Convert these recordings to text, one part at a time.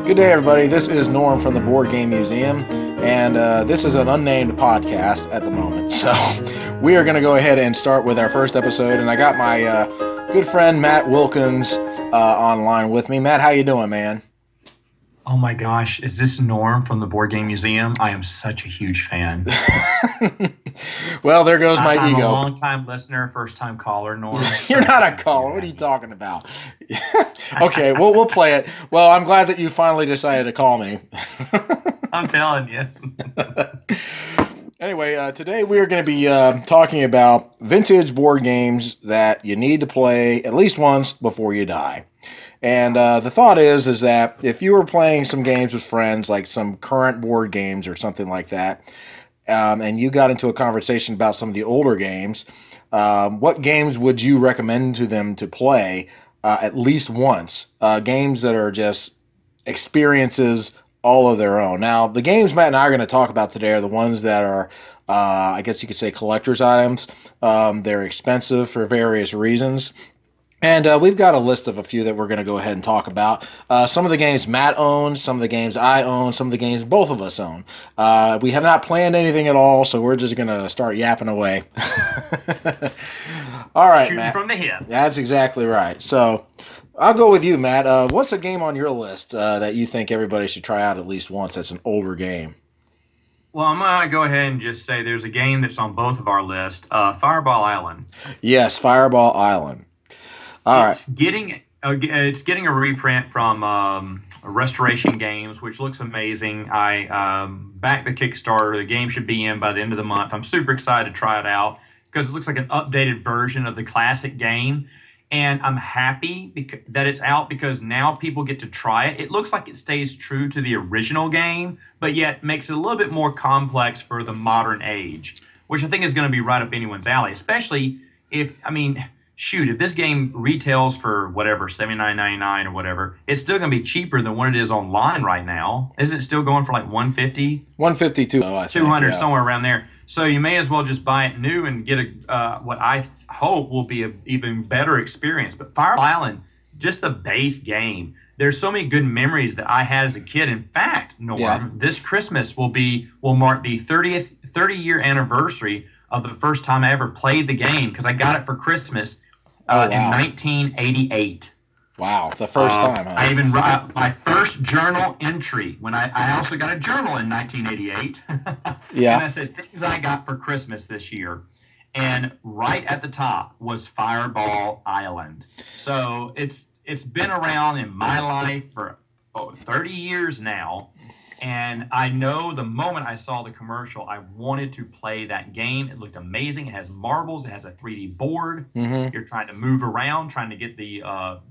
Good day, everybody. This is Norm from the Board Game Museum, and this is an unnamed podcast at the moment. So we are going to go ahead and start with our first episode, and I got my good friend Matt Wilkins online with me. Matt, how you doing, man? Oh my gosh, is this Norm from the Board Game Museum? I am such a huge fan. Well, there goes my I'm ego. a long-time listener, first-time caller, Norm. You're not a caller. What are you talking about? Okay, we'll play it. Well, I'm glad that you finally decided to call me. I'm telling you. Anyway, today we are going to be talking about vintage board games that you need to play at least once before you die. And the thought is that if you were playing some games with friends, like some current board games or something like that, and you got into a conversation about some of the older games, what games would you recommend to them to play at least once? Games that are just experiences all of their own. Now, the games Matt and I are going to talk about today are the ones that are, I guess you could say, collector's items. They're expensive for various reasons. And we've got a list of a few that we're going to go ahead and talk about. Some of the games Matt owns, some of the games I own, some of the games both of us own. We have not planned anything at all, so we're just going to start yapping away. All right, Shooting Matt. from the hip. That's exactly right. So I'll go with you, Matt. What's a game on your list that you think everybody should try out at least once that's an older game? Well, I'm going to go ahead and just say there's a game that's on both of our list, Fireball Island. Yes, Fireball Island. All right. It's getting a reprint from Restoration Games, which looks amazing. I backed the Kickstarter. The game should be in by the end of the month. I'm super excited to try it out because it looks like an updated version of the classic game. And I'm happy that it's out because now people get to try it. It looks like it stays true to the original game, but yet makes it a little bit more complex for the modern age, which I think is going to be right up anyone's alley, especially if this game retails for whatever, $79.99 or whatever, it's still going to be cheaper than what it is online right now. Isn't it still going for like $150? $152, I think. $200, yeah. Somewhere around there. So you may as well just buy it new and get what I hope will be an even better experience. But Fireball Island, just the base game, there's so many good memories that I had as a kid. In fact, Norm, This Christmas will mark the 30-year anniversary of the first time I ever played the game because I got it for Christmas. In 1988. Wow, the first time, huh? I even wrote my first journal entry when I also got a journal in 1988. Yeah. And I said, things I got for Christmas this year. And right at the top was Fireball Island. So it's been around in my life for 30 years now. And I know the moment I saw the commercial, I wanted to play that game. It looked amazing. It has marbles. It has a 3D board. Mm-hmm. You're trying to move around, trying to get the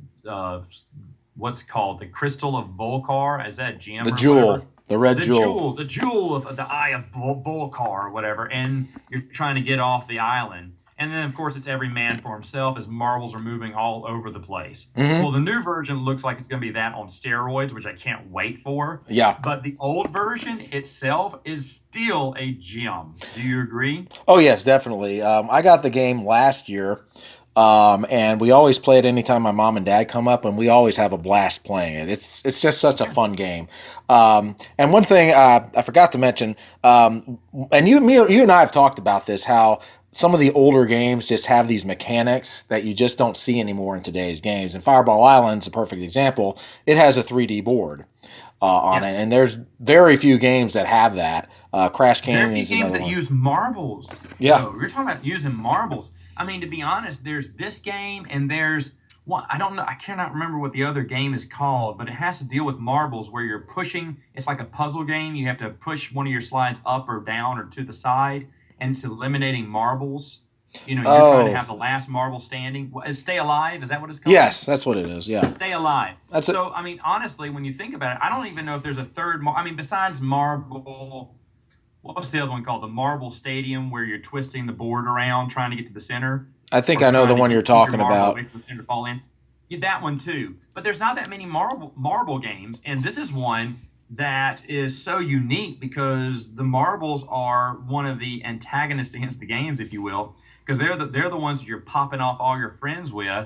what's called the Crystal of Volcar. Is that a gem? The jewel. Whatever? The red jewel. The jewel of the Eye of Volcar or whatever. And you're trying to get off the island. And then, of course, it's every man for himself as marbles are moving all over the place. Mm-hmm. Well, the new version looks like it's going to be that on steroids, which I can't wait for. Yeah. But the old version itself is still a gem. Do you agree? Oh, yes, definitely. I got the game last year, and we always play it anytime my mom and dad come up, and we always have a blast playing it. It's just such a fun game. And one thing I forgot to mention, and you and I have talked about this, how some of the older games just have these mechanics that you just don't see anymore in today's games. And Fireball Island's a perfect example. It has a 3D board on it, and there's very few games that have that. Crash Canyon is another one. There are games that use marbles. Yeah. So you're talking about using marbles. I mean, to be honest, there's this game and there's one. I don't know. I cannot remember what the other game is called, but it has to deal with marbles where you're pushing. It's like a puzzle game. You have to push one of your slides up or down or to the side. And it's eliminating marbles. You're trying to have the last marble standing. Stay Alive, is that what it's called? Yes, that's what it is, yeah. Stay Alive. Honestly, when you think about it, I don't even know if there's a third, besides marble, what's the other one called? The Marble Stadium, where you're twisting the board around, trying to get to the center. I think I know the one you're talking about. Wait for the center to fall in. Yeah, that one too. But there's not that many marble games, and this is one that is so unique because the marbles are one of the antagonists against the games, if you will, because they're the ones that you're popping off all your friends with,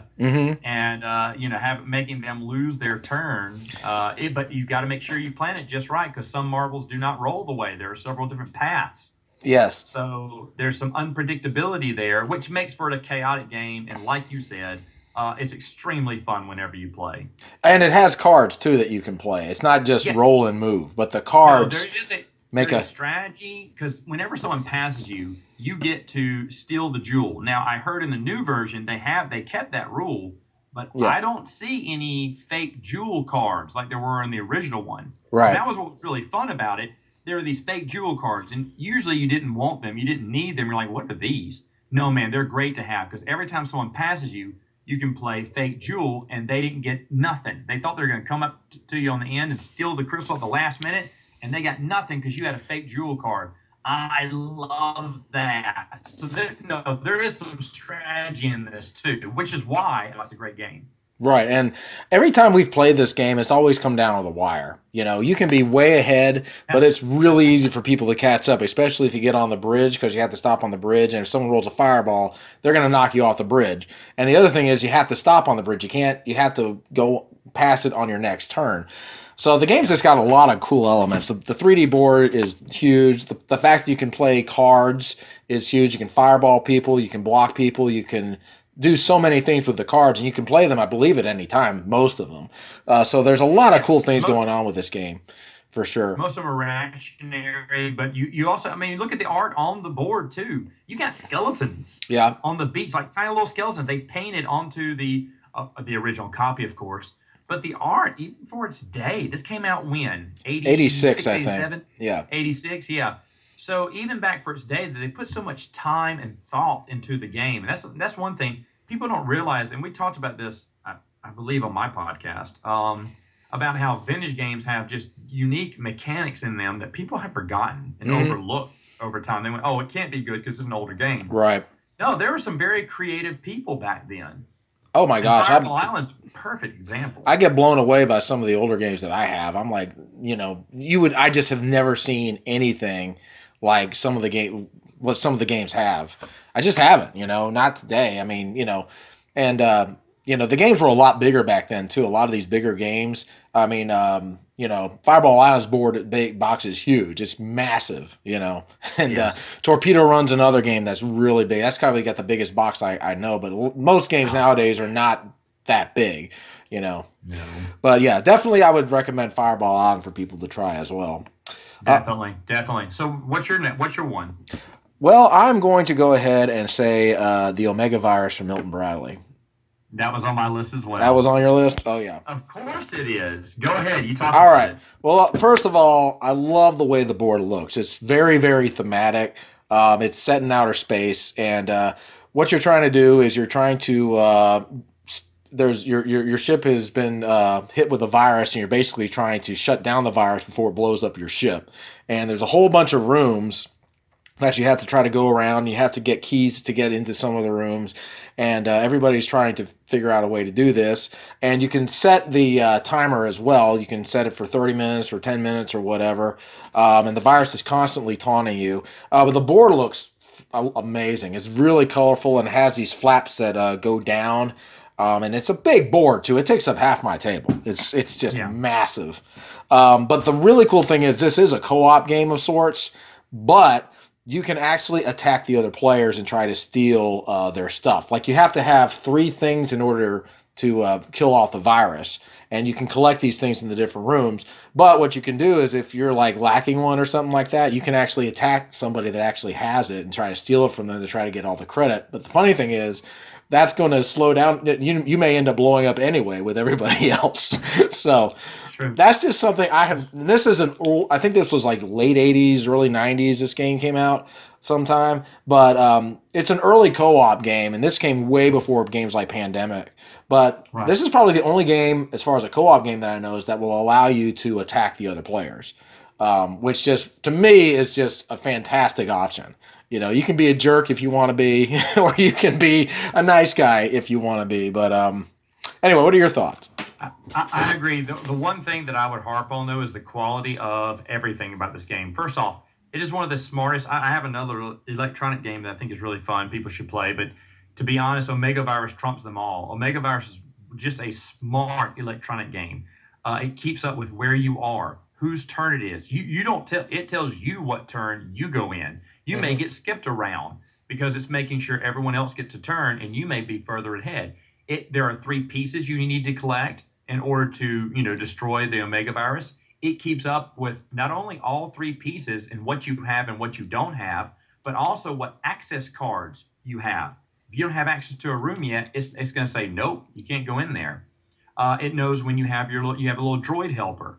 and making them lose their turn. But you got to make sure you plan it just right, because some marbles do not roll the way. There are several different paths. Yes. So there's some unpredictability there, which makes for a chaotic game. And like you said, it's extremely fun whenever you play. And it has cards too that you can play. It's not just roll and move, but the cards make a strategy, because whenever someone passes you, you get to steal the jewel. Now, I heard in the new version they kept that rule, but I don't see any fake jewel cards like there were in the original one. Right. That was what was really fun about it. There were these fake jewel cards, and usually you didn't want them. You didn't need them. You're like, what are these? No, man, they're great to have, because every time someone passes you, you can play fake jewel, and they didn't get nothing. They thought they were going to come up to you on the end and steal the crystal at the last minute, and they got nothing because you had a fake jewel card. I love that. So there is some strategy in this too, which is why it's a great game. Right, and every time we've played this game, it's always come down to the wire. You know, you can be way ahead, but it's really easy for people to catch up, especially if you get on the bridge, because you have to stop on the bridge, and if someone rolls a fireball, they're going to knock you off the bridge. And the other thing is you have to stop on the bridge. You have to go past it on your next turn. So the game's just got a lot of cool elements. The 3D board is huge. The fact that you can play cards is huge. You can fireball people. You can block people. You can do so many things with the cards, and you can play them, I believe, at any time, most of them. So there's a lot of cool things going on with this game, for sure. Most of them are reactionary, but you also, I mean, look at the art on the board, too. You got skeletons on the beach, like tiny little skeletons. They painted onto the original copy, of course. But the art, even for its day, this came out when? 86, I think. Yeah. 86, yeah. So even back for its day, they put so much time and thought into the game. And that's one thing people don't realize, and we talked about this, I believe, on my podcast, about how vintage games have just unique mechanics in them that people have forgotten and overlooked over time. They went, oh, it can't be good because it's an older game. Right. No, there were some very creative people back then. Oh my gosh! Fireball Island's a perfect example. I get blown away by some of the older games that I have. I'm like, I just have never seen anything like some of the games have. I just haven't, not today. I mean, and the games were a lot bigger back then too. A lot of these bigger games. I mean, Fireball Island's big box is huge. It's massive, and Torpedo Run's another game that's really big. That's probably got the biggest box I know, but most games nowadays are not that big, No. But yeah, definitely I would recommend Fireball Island for people to try as well. Definitely. So what's your one? Well, I'm going to go ahead and say the Omega Virus from Milton Bradley. That was on my list as well. That was on your list? Oh, yeah. Of course it is. Go ahead. You talk about it. All right. It. Well, first of all, I love the way the board looks. It's very, very thematic. It's set in outer space. And what you're trying to do is you're trying to your ship has been hit with a virus, and you're basically trying to shut down the virus before it blows up your ship. And there's a whole bunch of rooms that you have to try to go around. You have to get keys to get into some of the rooms, and everybody's trying to figure out a way to do this. And you can set the timer as well. You can set it for 30 minutes or 10 minutes or whatever, and the virus is constantly taunting you. But the board looks amazing. It's really colorful and has these flaps that go down, and it's a big board too. It takes up half my table. It's just massive. But the really cool thing is this is a co-op game of sorts, but you can actually attack the other players and try to steal their stuff. Like, you have to have 3 things in order to kill off the virus, and you can collect these things in the different rooms. But what you can do is, if you're like lacking one or something like that, you can actually attack somebody that actually has it and try to steal it from them to try to get all the credit. But the funny thing is, that's going to slow down. You may end up blowing up anyway with everybody else. So that's just something I have. This is I think this was like late 80s, early 90s. This game came out sometime, but it's an early co-op game, and this came way before games like Pandemic. But this is probably the only game, as far as a co-op game that I know, is that will allow you to attack the other players, which just, to me, is just a fantastic option. You can be a jerk if you want to be, or you can be a nice guy if you want to be. But anyway, what are your thoughts? I agree. The one thing that I would harp on, though, is the quality of everything about this game. First off, it is one of the smartest. I have another electronic game that I think is really fun. People should play, but to be honest, Omega Virus trumps them all. Omega Virus is just a smart electronic game. It keeps up with where you are, whose turn it is. You don't tell it tells you what turn you go in. You may get skipped around because it's making sure everyone else gets a turn, and you may be further ahead. There are 3 pieces you need to collect in order to destroy the Omega Virus. It keeps up with not only all 3 pieces and what you have and what you don't have, but also what access cards you have. If you don't have access to a room yet, it's going to say, nope, you can't go in there. It knows when you have a little droid helper.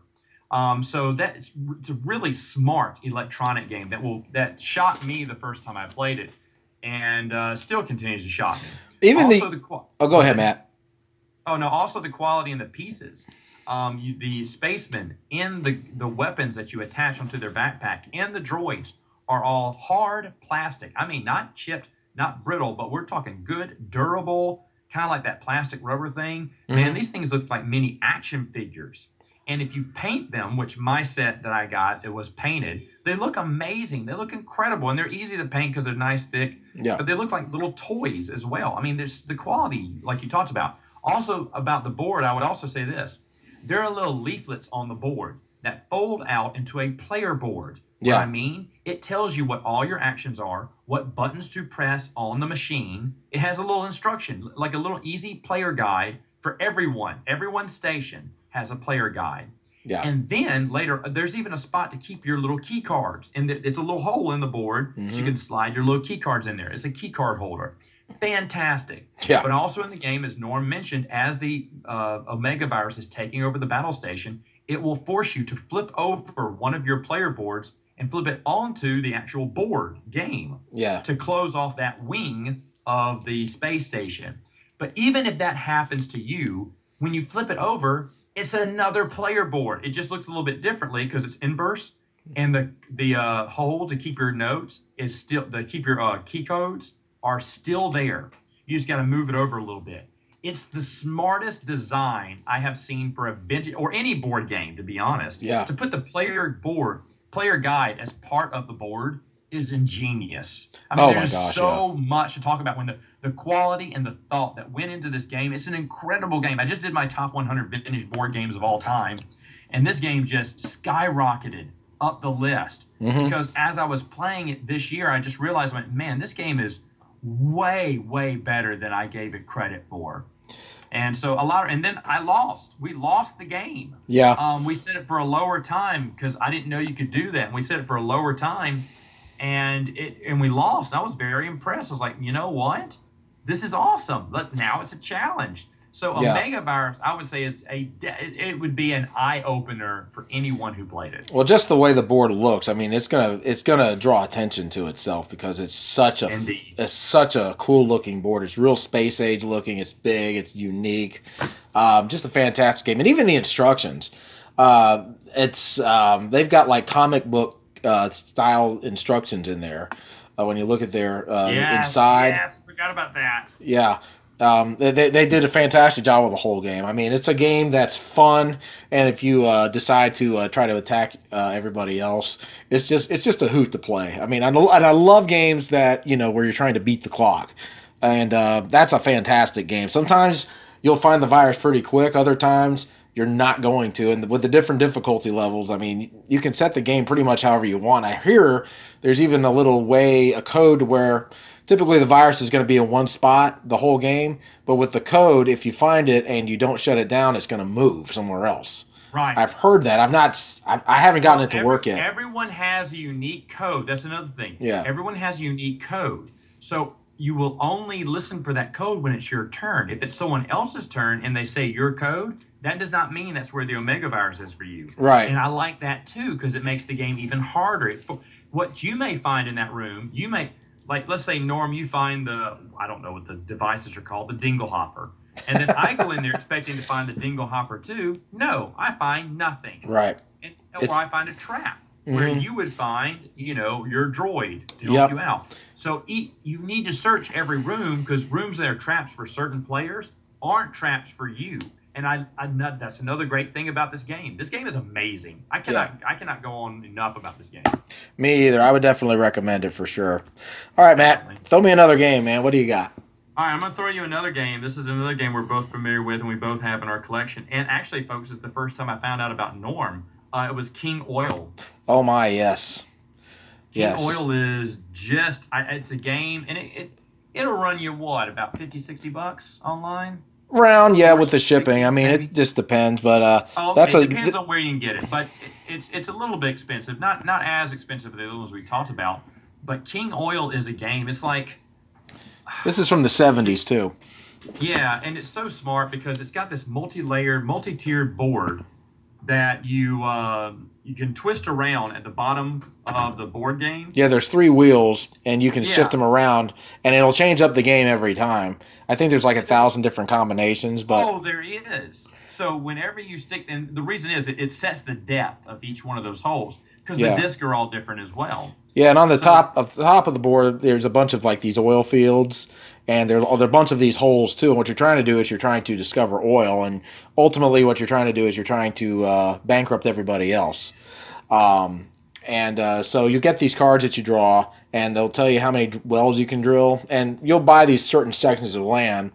So it's a really smart electronic game that shocked me the first time I played it, and still continues to shock me. Even go ahead, Matt. Oh no! Also, the quality in the pieces. The spacemen and the weapons that you attach onto their backpack and the droids are all hard plastic. I mean, not chipped, not brittle, but we're talking good, durable, kind of like that plastic rubber thing. Man, these things look like mini action figures. And if you paint them, which my set that I got, it was painted, they look amazing. They look incredible. And they're easy to paint because they're nice, thick. Yeah. But they look like little toys as well. I mean, there's the quality, like you talked about. Also, about the board, I would also say this. There are little leaflets on the board that fold out into a player board. Yeah. What I mean, it tells you what all your actions are, what buttons to press on the machine. It has a little instruction, like a little easy player guide for everyone. Everyone's station has a player guide. Yeah. And then later, there's even a spot to keep your little key cards. And it's a little hole in the board, so you can slide your little key cards in there. It's a key card holder. Fantastic. Yeah. But also in the game, as Norm mentioned, as the Omega Virus is taking over the battle station, it will force you to flip over one of your player boards and flip it onto the actual board game to close off that wing of the space station. But even if that happens to you, when you flip it over, it's another player board. It just looks a little bit differently because it's inverse, and the hole to keep your notes is still to keep your key codes are still there. You just got to move it over a little bit. It's the smartest design I have seen for a vintage or any board game, to be honest. Yeah. To put the player guide as part of the board is ingenious. I mean, there's so much to talk about when the quality and the thought that went into this game. It's an incredible game. I just did my top 100 vintage board games of all time, and this game just skyrocketed up the list because as I was playing it this year, I just realized, man, this game is way, way better than I gave it credit for. And so and then I lost. We lost the game. Yeah. We set it for a lower time because I didn't know you could do that. And we set it for a lower time, and we lost. I was very impressed. I was like, you know what? This is awesome. Now it's a challenge. So Omega Virus, I would say, it would be an eye opener for anyone who played it. Well, just the way the board looks, I mean, it's gonna draw attention to itself because it's such a cool looking board. It's real space age looking. It's big. It's unique. Just a fantastic game, and even the instructions. They've got like comic book style instructions in there. When you look at their inside. Yes, forgot about that. Yeah. They did a fantastic job with the whole game. I mean, it's a game that's fun, and if you decide to try to attack everybody else, it's just a hoot to play. I mean, I love games that where you're trying to beat the clock, and that's a fantastic game. Sometimes you'll find the virus pretty quick. Other times you're not going to, and with the different difficulty levels, I mean, you can set the game pretty much however you want. I hear there's even a code where typically the virus is going to be in one spot the whole game, but with the code, if you find it and you don't shut it down, it's going to move somewhere else. Right. I've heard that. I haven't gotten it to work yet. Everyone has a unique code. That's another thing. Yeah. Everyone has a unique code. So you will only listen for that code when it's your turn. If it's someone else's turn and they say your code, that does not mean that's where the Omega Virus is for you. Right. And I like that too because it makes the game even harder. What you may find in that room, like, let's say, Norm, you find I don't know what the devices are called, the dingle hopper. And then I go in there expecting to find the dingle hopper too. No, I find nothing. Right. Or I find a trap where you would find, your droid to help you out. So you need to search every room because rooms that are traps for certain players aren't traps for you. And that's another great thing about this game. This game is amazing. I cannot go on enough about this game. Me either. I would definitely recommend it for sure. All right, Matt, Definitely. throw me another game, man. What do you got? All right, I'm going to throw you another game. This is another game we're both familiar with and we both have in our collection. And actually, folks, it's the first time I found out about Norm. It was King Oil. Oh, my, yes. King Oil is just, it's a game, and it'll run you, what, about 50, 60 bucks online? Round, yeah, with the shipping. I mean, it just depends, but it depends on where you can get it. But it's a little bit expensive. Not as expensive as the other ones we talked about. But King Oil is a game. It's like... This is from the 70s, too. Yeah, and it's so smart because it's got this multi-layered, multi-tiered board that you can twist around at the bottom of the board game. Yeah, there's 3 wheels, and you can shift them around, and it'll change up the game every time. I think there's like 1,000 different combinations, but... Oh, there is. So whenever you stick... And the reason is it sets the depth of each one of those holes, because the discs are all different as well. Yeah, and on the top of the board, there's a bunch of like these oil fields, and there are a bunch of these holes too. And what you're trying to do is you're trying to discover oil, and ultimately what you're trying to do is you're trying to bankrupt everybody else. So you get these cards that you draw, and they'll tell you how many wells you can drill, and you'll buy these certain sections of land.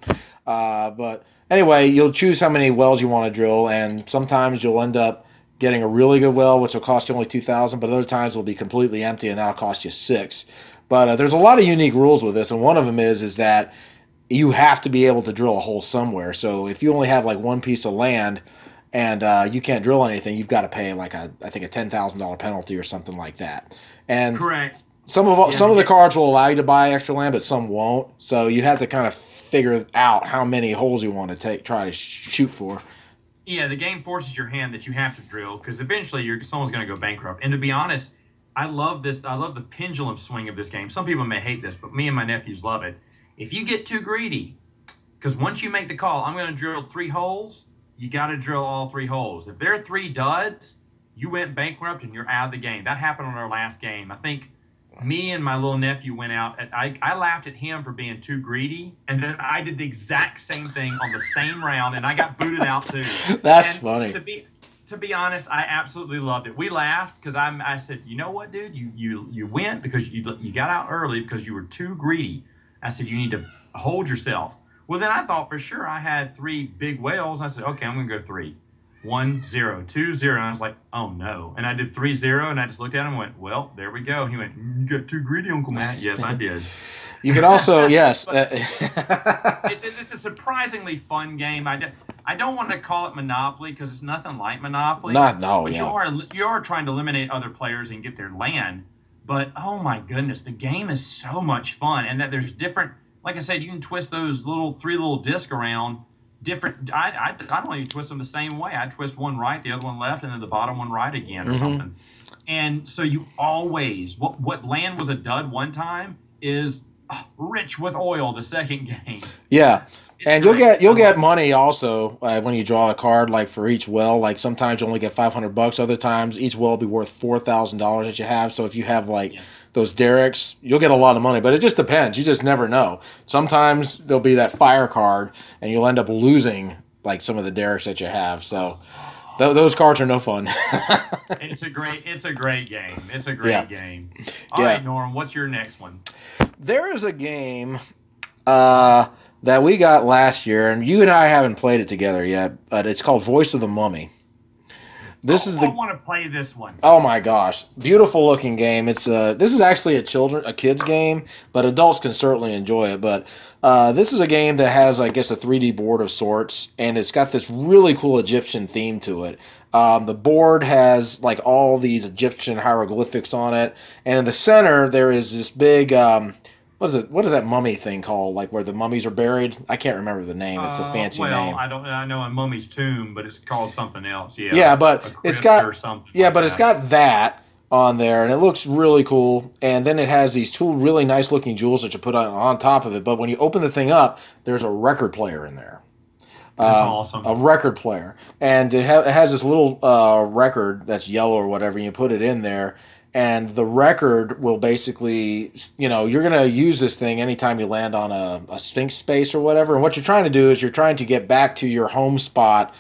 But anyway, you'll choose how many wells you want to drill, and sometimes you'll end up getting a really good well, which will cost you only $2,000, but other times it'll be completely empty, and that'll cost you $6,000. But there's a lot of unique rules with this, and one of them is that you have to be able to drill a hole somewhere. So if you only have like one piece of land and you can't drill anything, you've got to pay like I think a $10,000 penalty or something like that. And correct. Some of the cards will allow you to buy extra land, but some won't. So you have to kind of figure out how many holes you want to try to shoot for. Yeah, the game forces your hand that you have to drill because eventually someone's going to go bankrupt. And to be honest, I love this. I love the pendulum swing of this game. Some people may hate this, but me and my nephews love it. If you get too greedy, because once you make the call, I'm going to drill 3 holes, you got to drill all 3 holes. If there are 3 duds, you went bankrupt and you're out of the game. That happened on our last game. I think me and my little nephew went out. I laughed at him for being too greedy, and then I did the exact same thing on the same round, and I got booted out too. That's funny. To be honest, I absolutely loved it. We laughed because I said, you know what, dude, you went because you got out early because you were too greedy. I said you need to hold yourself. Well, then I thought for sure I had 3 big whales. I said, okay, I'm gonna go 3. 1, 0, 2, 0. And I was like, oh no. And I did 3, 0, and I just looked at him and went, well, there we go. He went, you got too greedy, Uncle Matt. Yes, I did. You can also, yes. It's a surprisingly fun game. I don't want to call it Monopoly because it's nothing like Monopoly. You are trying to eliminate other players and get their land. But oh my goodness, the game is so much fun, and that there's different. Like I said, you can twist those 3 little discs around. Different. I don't even twist them the same way. I twist one right, the other one left, and then the bottom one right again, or something. And so you always what land was a dud one time is rich with oil the second game. Yeah. And you'll get money also when you draw a card, like for each well. Like sometimes you only get $500. Other times each well will be worth $4,000 that you have. So if you have those derricks, you'll get a lot of money. But it just depends. You just never know. Sometimes there'll be that fire card, and you'll end up losing like some of the derricks that you have. So those cards are no fun. It's a great game. It's a great game. All right, Norm, what's your next one? There is a game that we got last year, and you and I haven't played it together yet, but it's called Voice of the Mummy. I want to play this one. Oh my gosh, beautiful looking game. It's this is actually a kid's game, but adults can certainly enjoy it. But this is a game that has, I guess, a 3D board of sorts, and it's got this really cool Egyptian theme to it. The board has like all these Egyptian hieroglyphics on it, and in the center there is this big what is that mummy thing called? Like where the mummies are buried? I can't remember the name. It's a fancy name. I know a mummy's tomb, but it's called something else. Yeah. Yeah, but it's got it's got that on there, and it looks really cool. And then it has these 2 really nice looking jewels that you put on top of it. But when you open the thing up, there's a record player in there. That's awesome. A record player, and it has this little record that's yellow or whatever. And you put it in there, and the record will basically, you're going to use this thing anytime you land on a Sphinx space or whatever. And what you're trying to do is you're trying to get back to your home spot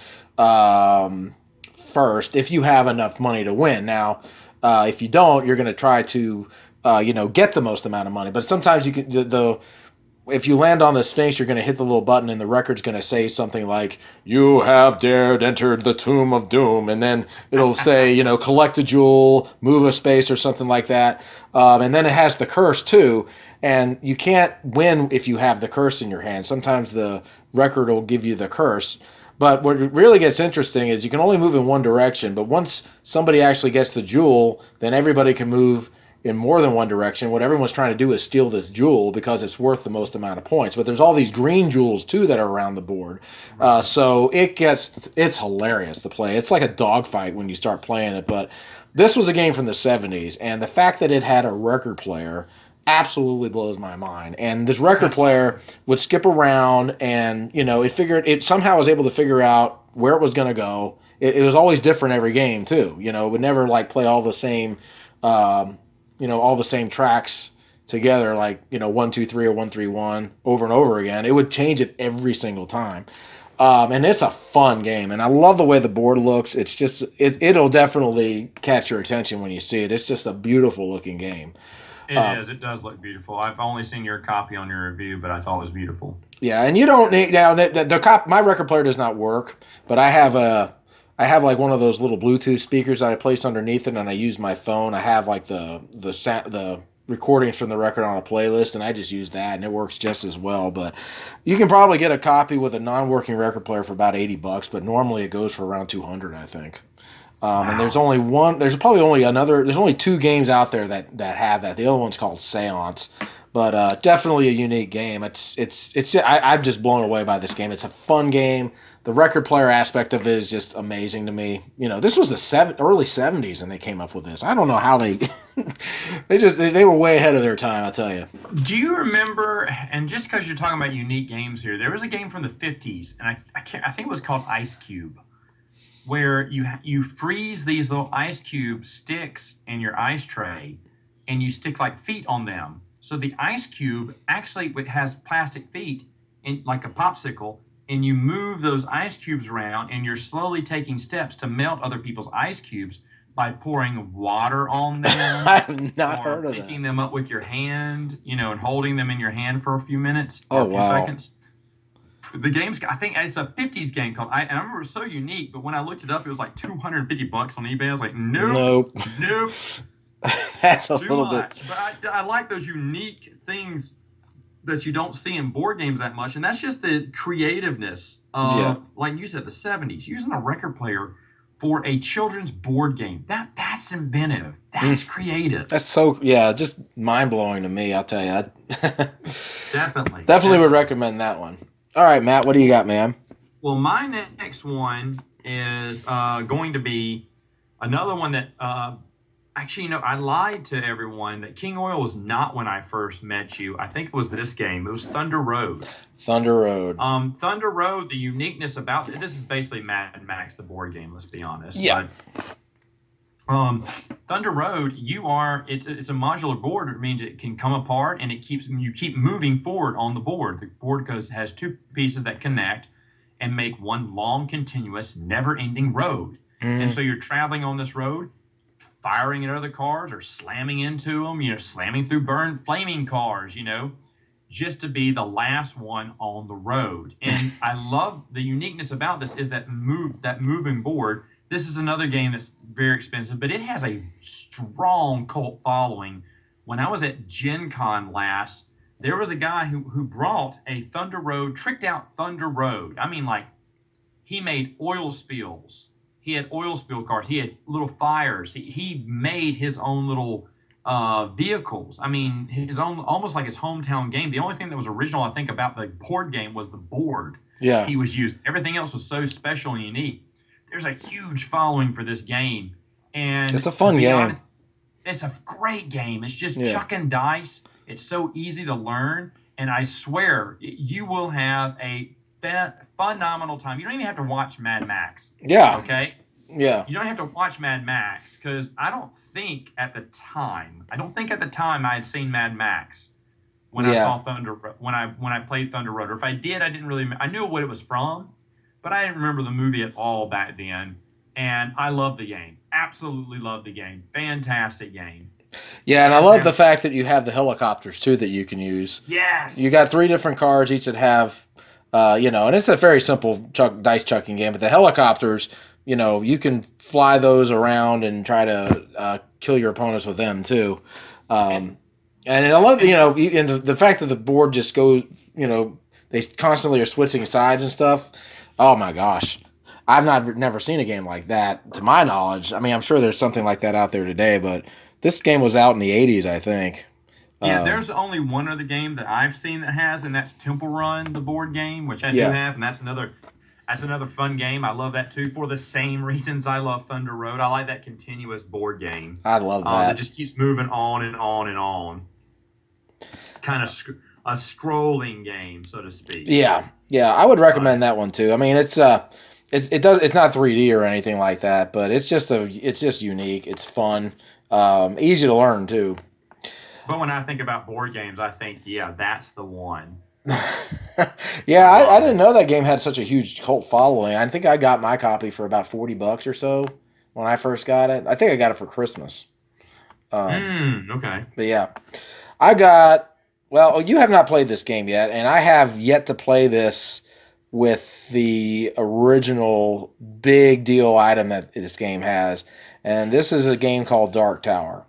first if you have enough money to win. Now, if you don't, you're going to try to, get the most amount of money. But sometimes you can, if you land on the Sphinx, you're going to hit the little button and the record's going to say something like, "You have dared enter the Tomb of Doom." And then it'll say, collect a jewel, move a space or something like that. And then it has the curse too. And you can't win if you have the curse in your hand. Sometimes the record will give you the curse. But what really gets interesting is you can only move in one direction. But once somebody actually gets the jewel, then everybody can move in more than one direction. What everyone's trying to do is steal this jewel because it's worth the most amount of points. But there's all these green jewels too that are around the board. So it's hilarious to play. It's like a dogfight when you start playing it. But this was a game from the 70s, and the fact that it had a record player absolutely blows my mind. And this record player would skip around, and it somehow was able to figure out where it was going to go. It was always different every game too. It would never play all the same all the same tracks together, 1, 2, 3 or 1, 3, 1 over and over again. It would change it every single time. And it's a fun game, and I love the way the board looks. It's just it'll definitely catch your attention when you see it. It's just a beautiful looking game. It is. It does look beautiful. I've only seen your copy on your review, but I thought it was beautiful. Yeah, and you don't need now my record player does not work, but I have one of those little Bluetooth speakers that I place underneath it, and I use my phone. I have the recordings from the record on a playlist, and I just use that, and it works just as well. But you can probably get a copy with a non-working record player for about $80, but normally it goes for around $200, I think. Wow. And there's only 2 games out there that have that. The other one's called Seance. But definitely a unique game. I'm just blown away by this game. It's a fun game. The record player aspect of it is just amazing to me. This was the early 70s, and they came up with this. I don't know how they they were way ahead of their time, I'll tell you. Do you remember? And just because you're talking about unique games here, there was a game from the 50s, and I think it was called Ice Cube, where you freeze these little ice cube sticks in your ice tray, and you stick feet on them. So the ice cube actually has plastic feet, like a popsicle, and you move those ice cubes around, and you're slowly taking steps to melt other people's ice cubes by pouring water on them. I've not heard of that. Picking them up with your hand, and holding them in your hand for a few minutes or a few wow. seconds. The game's, I think it's a 50s game called, and I remember it was so unique, but when I looked it up, it was like $250 on eBay. I was like, nope. That's a Too little much. bit. But I like those unique things that you don't see in board games that much, and that's just the creativeness of, like you said, the 70s, using a record player for a children's board game. That's inventive. That's creative. That's just mind-blowing to me, I'll tell you. Definitely would recommend that one. All right, Matt, what do you got, man? Well, my next one is going to be another one that actually, I lied to everyone that King Oil was not when I first met you. I think it was this game. It was Thunder Road. Thunder Road. Thunder Road, the uniqueness about it, this is basically Mad Max, the board game, let's be honest. Yeah. But, Thunder Road, it's a modular board. It means it can come apart, and you keep moving forward on the board. The board has 2 pieces that connect and make one long, continuous, never-ending road. And so you're traveling on this road, firing at other cars or slamming into them, slamming through flaming cars, just to be the last one on the road. And I love the uniqueness about this is that moving board. This is another game that's very expensive, but it has a strong cult following. When I was at Gen Con last, there was a guy who brought a Thunder Road, tricked out Thunder Road. I mean, he made oil spills. He had oil spill cars. He had little fires. He made his own little vehicles. I mean, his own, almost like his hometown game. The only thing that was original, I think, about the board game was the board. Yeah. He was used. Everything else was so special and unique. There's a huge following for this game. And it's a fun game. Honest, it's a great game. It's just chucking dice. It's so easy to learn. And I swear, you will have a phenomenal time. You don't even have to watch Mad Max. Yeah. Okay? Yeah. You don't have to watch Mad Max because I don't think at the time I had seen Mad Max when I Yeah. saw Thunder when I played Thunder Road. Or if I did, I knew what it was from, but I didn't remember the movie at all back then. And I love the game. Absolutely love the game. Fantastic game. Yeah, and I love the Fantastic. fact that you have the helicopters too that you can use. You Yes. got three different cars, each that have, and it's a very simple dice chucking game. But the helicopters, you can fly those around and try to kill your opponents with them too. And Um, and I love, and the fact that the board just goes, they constantly are switching sides and stuff. Oh my gosh. I've never seen a game like that, to my knowledge. I mean, I'm sure there's something like that out there today, but this game was out in the '80s, I think. yeah, Um, there's only one other game that I've seen that has, and that's Temple Run, the board game, which I do yeah, have, and that's another fun game. I love that too for the same reasons I love Thunder Road. I like that continuous board game I love that that. just keeps moving on and on and on. Kind of a scrolling game, so to speak. Yeah, yeah, I would Uh, recommend that one too. I mean, it's not 3D or anything like that, but it's just unique. It's fun, easy to learn too. but when I think about board games, I think, yeah, that's the one. Yeah, I I love didn't it. know that game had such a huge cult following. I think I got my copy for about $40 or so when I first got it. I think I got it for Christmas. Um, Okay. but yeah, I got. Well, you have not played this game yet, and I have yet to play this with the original big deal item that this game has, and this is a game called Dark Tower.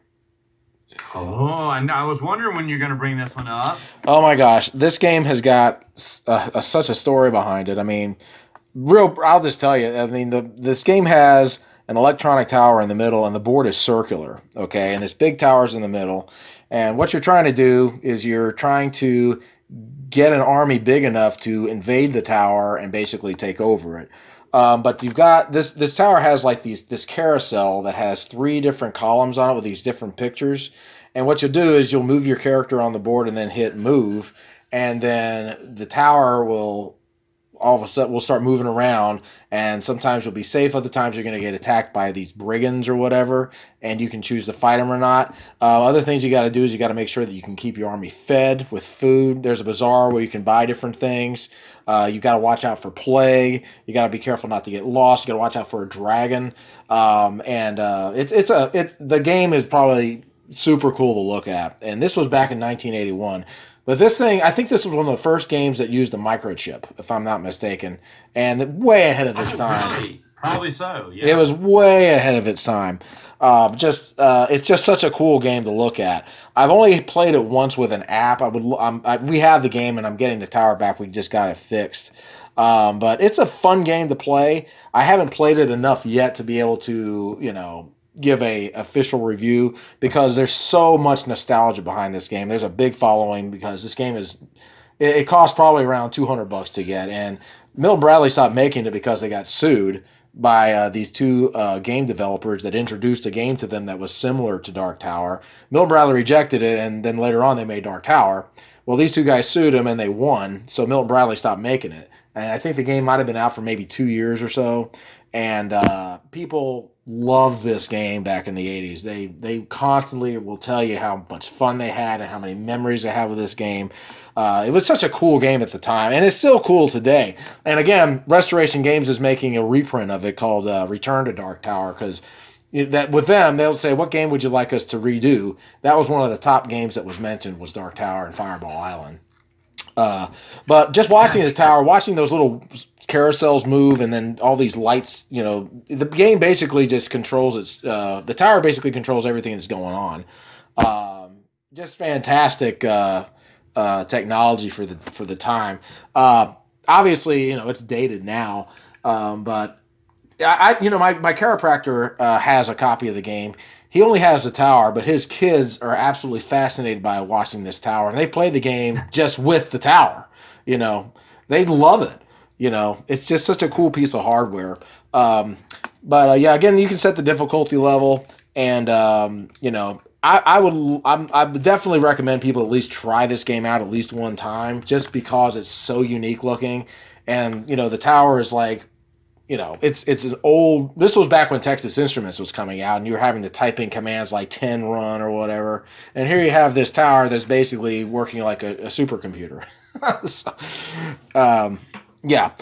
Oh, I was wondering when you're going to bring this one up. Oh my gosh, this game has got such a story behind it. I mean, I'll just tell you. I mean, this game has an electronic tower in the middle, and the board is circular. Okay, and this big tower's in the middle. And what you're trying to do is you're trying to get an army big enough to invade the tower and basically take over it. But you've got this tower has like this carousel that has three different columns on it with these different pictures. And what you'll do is you'll move your character on the board and then hit move, and then the tower will all of a sudden will start moving around, and sometimes you'll be safe, other times you're going to get attacked by these brigands or whatever, and you can choose to fight them or not. Other things you got to do is you got to make sure that you can keep your army fed with food. There's a bazaar where you can buy different things. You got to watch out for plague. You got to be careful not to get lost. You got to watch out for a dragon. And the game is probably super cool to look at. And this was back in 1981. But this thing, I think this was one of the first games that used a microchip, if I'm not mistaken, and way ahead of its Oh, time. really? Probably so. It Yeah. was way ahead of its time. It's just such a cool game to look at. I've only played it once with an app. We have the game, and I'm getting the tower back. We just got it fixed. But it's a fun game to play. I haven't played it enough yet to be able to, give a official review because there's so much nostalgia behind this game. There's a big following because this game it cost probably around $200 to get, and Milton Bradley stopped making it because they got sued by these two game developers that introduced a game to them that was similar to Dark Tower. Milton Bradley rejected it, and then later on they made Dark Tower. Well, these two guys sued him, and they won, so Milton Bradley stopped making it. And I think the game might have been out for maybe 2 years or so. And people loved this game back in the '80s. They constantly will tell you how much fun they had and how many memories they have with this game. It was such a cool game at the time, and it's still cool today. And again, Restoration Games is making a reprint of it called Return to Dark Tower because that with them they'll say, "What game would you like us to redo?" That was one of the top games that was mentioned was Dark Tower and Fireball Island. But just watching the tower, watching those little carousels move, and then all these lights, the game basically just controls the tower basically controls everything that's going on. Just fantastic technology for the time. Obviously, it's dated now, but my chiropractor has a copy of the game. He only has the tower, but his kids are absolutely fascinated by watching this tower, and they play the game just with the tower. They love it. It's just such a cool piece of hardware. But yeah, again, you can set the difficulty level, and I would definitely recommend people at least try this game out at least one time, just because it's so unique looking, and the tower is like it's an old. This was back when Texas Instruments was coming out, and you were having to type in commands like 10 run or whatever. And here you have this tower that's basically working like a supercomputer. So, yeah.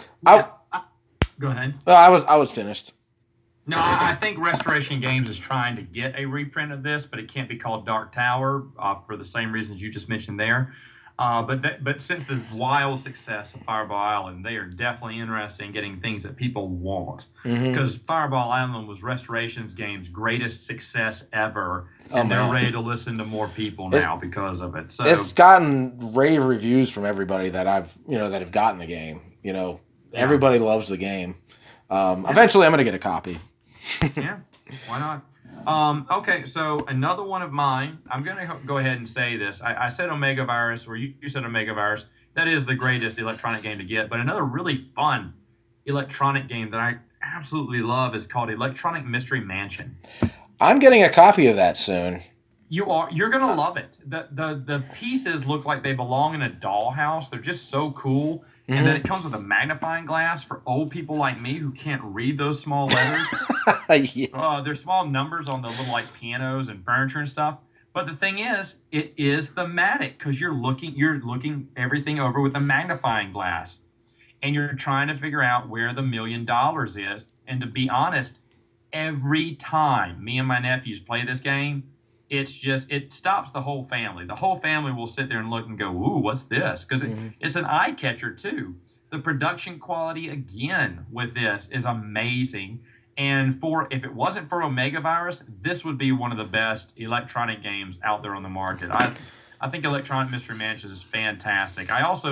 Go ahead. I was finished. No, I think Restoration Games is trying to get a reprint of this, but it can't be called Dark Tower for the same reasons you just mentioned there. But since the wild success of Fireball Island, they are definitely interested in getting things that people want. Because Fireball Island was Restoration Games' greatest success ever, and they're ready to listen to more people now because of it. So it's gotten rave reviews from everybody that that have gotten the game. Everybody loves the game. Eventually, I'm going to get a copy. Yeah, why not? Okay, so another one of mine, I'm going to go ahead and say this. I said Omega Virus, or you said Omega Virus. That is the greatest electronic game to get. But another really fun electronic game that I absolutely love is called Electronic Mystery Mansion. I'm getting a copy of that soon. You're going to love it. The pieces look like they belong in a dollhouse. They're just so cool. And then it comes with a magnifying glass for old people like me who can't read those small letters. Yeah. They're small numbers on the little pianos and furniture and stuff. But the thing is, it is thematic because you're looking everything over with a magnifying glass, and you're trying to figure out where the $1 million is. And to be honest, every time me and my nephews play this game, it stops the whole family. The whole family will sit there and look and go, ooh, what's this? Because it's an eye catcher too. The production quality again with this is amazing. And if it wasn't for Omega Virus, this would be one of the best electronic games out there on the market. I think Electronic Mystery Mansion is fantastic. I was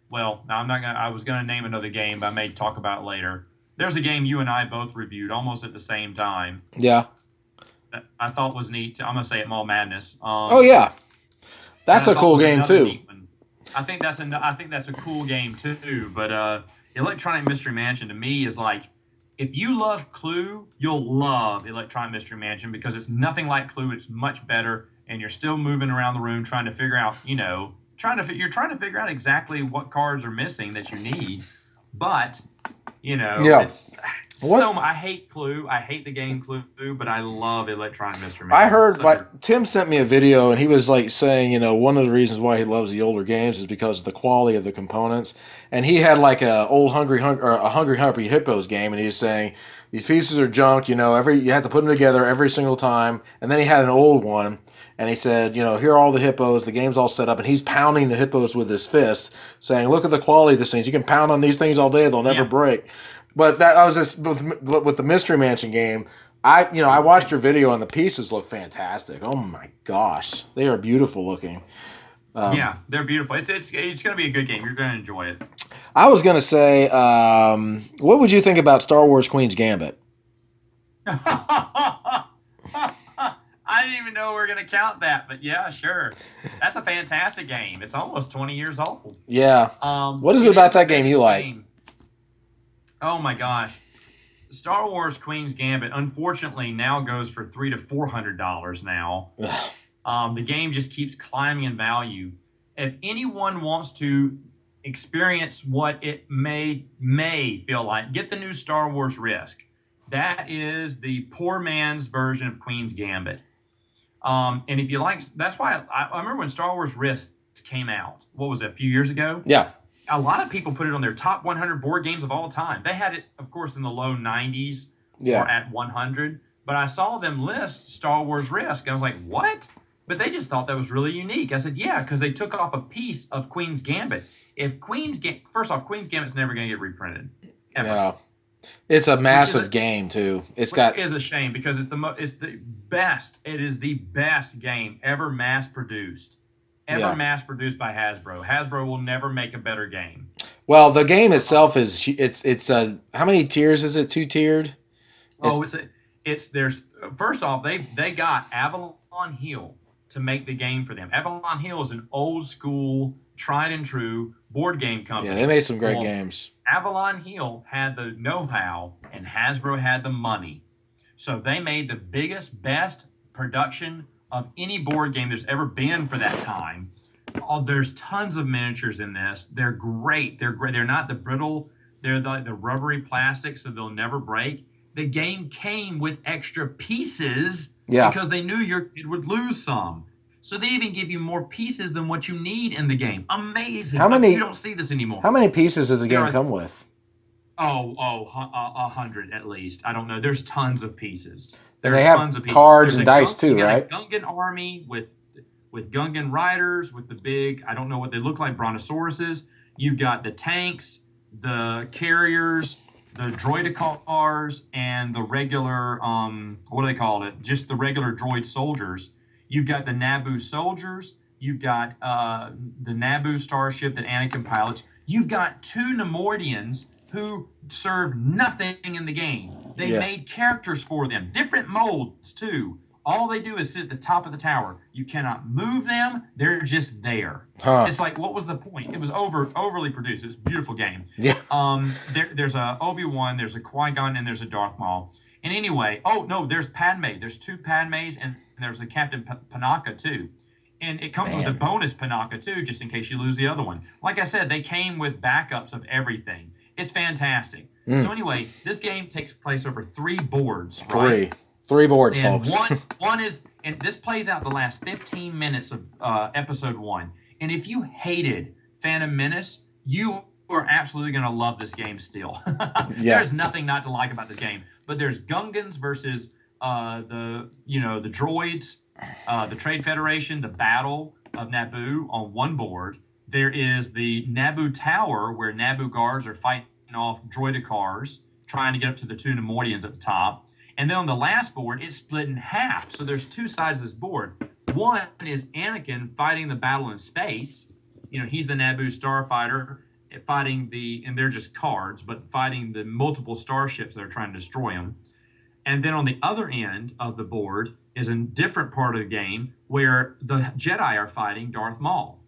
gonna name another game, but I may talk about it later. There's a game you and I both reviewed almost at the same time. Yeah. That I thought was neat. I'm gonna say it, Mall Madness. Yeah, that's a cool game too. I think that's a cool game too. But Electronic Mystery Mansion to me is like, if you love Clue, you'll love Electronic Mystery Mansion because it's nothing like Clue. It's much better, and you're still moving around the room trying to figure out, you're trying to figure out exactly what cards are missing that you need. But it's. I hate Clue. I hate the game Clue, but I love Electronic Mystery Mansion. I heard Tim sent me a video, and he was saying, one of the reasons why he loves the older games is because of the quality of the components. And he had a old Hungry Hungry Hippos game, and he was saying these pieces are junk. You have to put them together every single time. And then he had an old one, and he said, here are all the hippos. The game's all set up, and he's pounding the hippos with his fist, saying, "Look at the quality of these things. You can pound on these things all day; they'll never break." But I was just with the Mystery Mansion game. I watched your video and the pieces look fantastic. Oh my gosh, they are beautiful looking. Yeah, they're beautiful. It's going to be a good game. You're going to enjoy it. I was going to say, what would you think about Star Wars Queen's Gambit? I didn't even know we were going to count that, but yeah, sure. That's a fantastic game. It's almost 20 years old. Yeah. What is it about that game you like? Oh my gosh. Star Wars Queen's Gambit unfortunately now goes for $300 to $400 now. The game just keeps climbing in value. If anyone wants to experience what it may feel like, get the new Star Wars Risk. That is the poor man's version of Queen's Gambit. And if you like, that's why I remember when Star Wars Risk came out. What was it, a few years ago? Yeah. A lot of people put it on their top 100 board games of all time. They had it, of course, in the low 90s or at 100. But I saw them list Star Wars Risk. I was like, what? But they just thought that was really unique. I said, yeah, because they took off a piece of Queen's Gambit. First off, Queen's Gambit's never going to get reprinted. Ever. No. It's a massive game, too. It is a shame because it's the best. It is the best game ever mass-produced. Mass-produced by Hasbro. Hasbro will never make a better game. Well, the game itself is how many tiers is it? 2-tiered? First off, they got Avalon Hill to make the game for them. Avalon Hill is an old school, tried and true board game company. Yeah, they made some great games. Avalon Hill had the know-how and Hasbro had the money. So they made the biggest, best production of any board game there's ever been for that time. There's tons of miniatures in this. They're great. They're great. They're not the brittle They're the rubbery plastic, so they'll never break. The game came with extra pieces Yeah. because they knew your kid would lose some. So they even give you more pieces than what you need in the game. Amazing. How many? You don't see this anymore. How many pieces does the game There are- come with? Oh, 100 at least. I don't know. There's tons of pieces. And There they are have tons of pieces. cards There's and a dice too, you got right? A Gungan army with Gungan riders with the big, I don't know what they look like, brontosauruses. You've got the tanks, the carriers, the droidicars, and the regular, what do they call it? Just the regular droid soldiers. You've got the Naboo soldiers. You've got the Naboo starship that Anakin pilots. You've got 2 Neimoidians who serve nothing in the game. They made characters for them, different molds too. All they do is sit at the top of the tower. You cannot move them. They're just there. Huh. It's like, what was the point? It was overly produced. It's a beautiful game. Yeah. There's a Obi-Wan, there's a Qui-Gon, and there's a Darth Maul. And anyway, oh no, there's Padme. There's 2 Padmes, and there's a Captain Panaka too. And it comes with a bonus Panaka too, just in case you lose the other one. Like I said, they came with backups of everything. It's fantastic. So anyway, this game takes place over 3 boards, right? Three boards, And folks. one is, and this plays out the last 15 minutes of episode 1. And if you hated Phantom Menace, you are absolutely going to love this game still. There's nothing not to like about this game. But there's Gungans versus the droids, the Trade Federation, the Battle of Naboo on one board. There is the Naboo Tower, where Naboo guards are fighting off droidicars, trying to get up to the 2 Neimoidians at the top. And then on the last board, it's split in half. So there's 2 sides of this board. One is Anakin fighting the battle in space. He's the Naboo starfighter fighting and they're just cards, but fighting the multiple starships that are trying to destroy him. And then on the other end of the board is a different part of the game where the Jedi are fighting Darth Maul.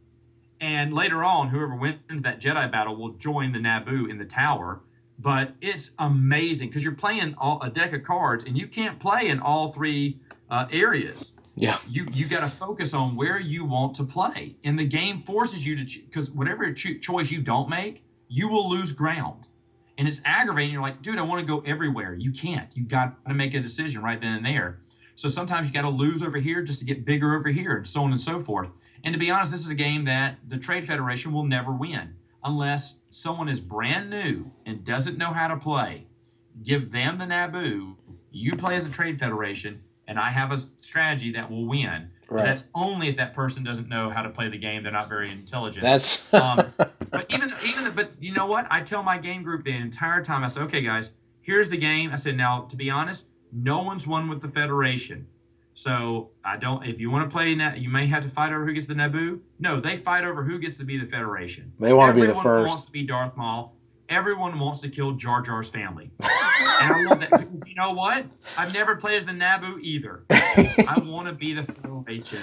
And later on, whoever wins that Jedi battle will join the Naboo in the tower. But it's amazing because you're playing a deck of cards, and you can't play in all 3 areas. Yeah. You got to focus on where you want to play, and the game forces you to because whatever choice you don't make, you will lose ground, and it's aggravating. You're like, dude, I want to go everywhere. You can't. You got to make a decision right then and there. So sometimes you got to lose over here just to get bigger over here, and so on and so forth. And to be honest, this is a game that the Trade Federation will never win unless someone is brand new and doesn't know how to play. Give them the Naboo. You play as a Trade Federation, and I have a strategy that will win. Right. That's only if that person doesn't know how to play the game. They're not very intelligent. That's. But but you know what? I tell my game group the entire time. I say, okay, guys, here's the game. I said, now to be honest, no one's won with the Federation. So if you want to play now, you may have to fight over who gets the Naboo. No, they fight over who gets to be the Federation. They want to be the first. first. Everyone wants to be Darth Maul. Everyone wants to kill Jar Jar's family. And I love that because you know what? I've never played as the Naboo either. I want to be the Federation.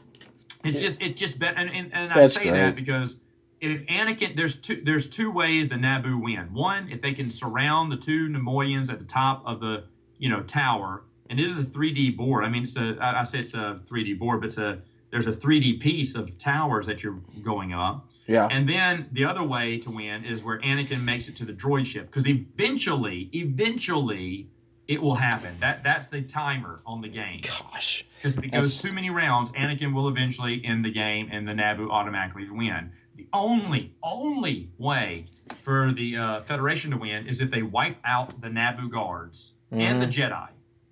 It's just better. And I say that because if Anakin, there's two ways the Naboo win. One, if they can surround the 2 Neimoidians at the top of the tower. And it is a 3D board. I mean, I say it's a 3D board, but there's a 3D piece of towers that you're going up. Yeah. And then the other way to win is where Anakin makes it to the droid ship, because eventually it will happen. That's the timer on the game. Gosh. Because if it goes too many rounds, Anakin will eventually end the game, and the Naboo automatically win. The only way for the Federation to win is if they wipe out the Naboo guards and the Jedi.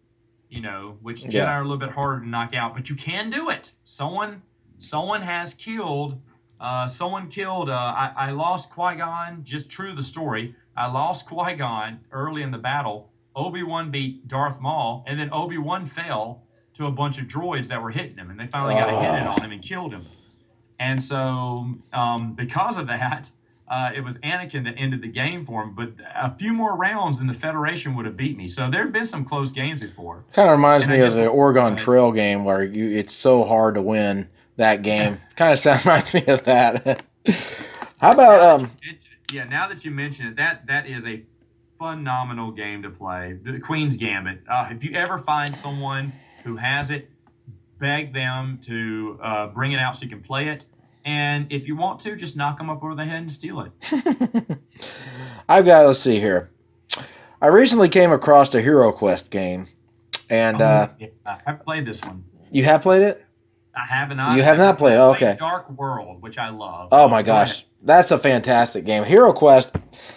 Which Jedi are a little bit harder to knock out, but you can do it. Someone has killed. Someone killed. I lost Qui-Gon. Just true to the story. I lost Qui-Gon early in the battle. Obi-Wan beat Darth Maul, and then Obi-Wan fell to a bunch of droids that were hitting him, and they finally got a hit on him and killed him. And so, because of that, it was Anakin that ended the game for him. But a few more rounds, and the Federation would have beat me. So there have been some close games before. Kind of reminds me of the Oregon Trail game where it's so hard to win that game. Kind of reminds me of that. How about now that you mention it, that is a phenomenal game to play. The Queen's Gambit. If you ever find someone who has it, beg them to bring it out so you can play it. And if you want to, just knock them up over the head and steal it. Let's see here. I recently came across a Hero Quest game, and Yeah, I have played this one. you have played it? I have not. You have not played it? Okay. Dark World, which I love. Oh my gosh, that's a fantastic game. Hero Quest,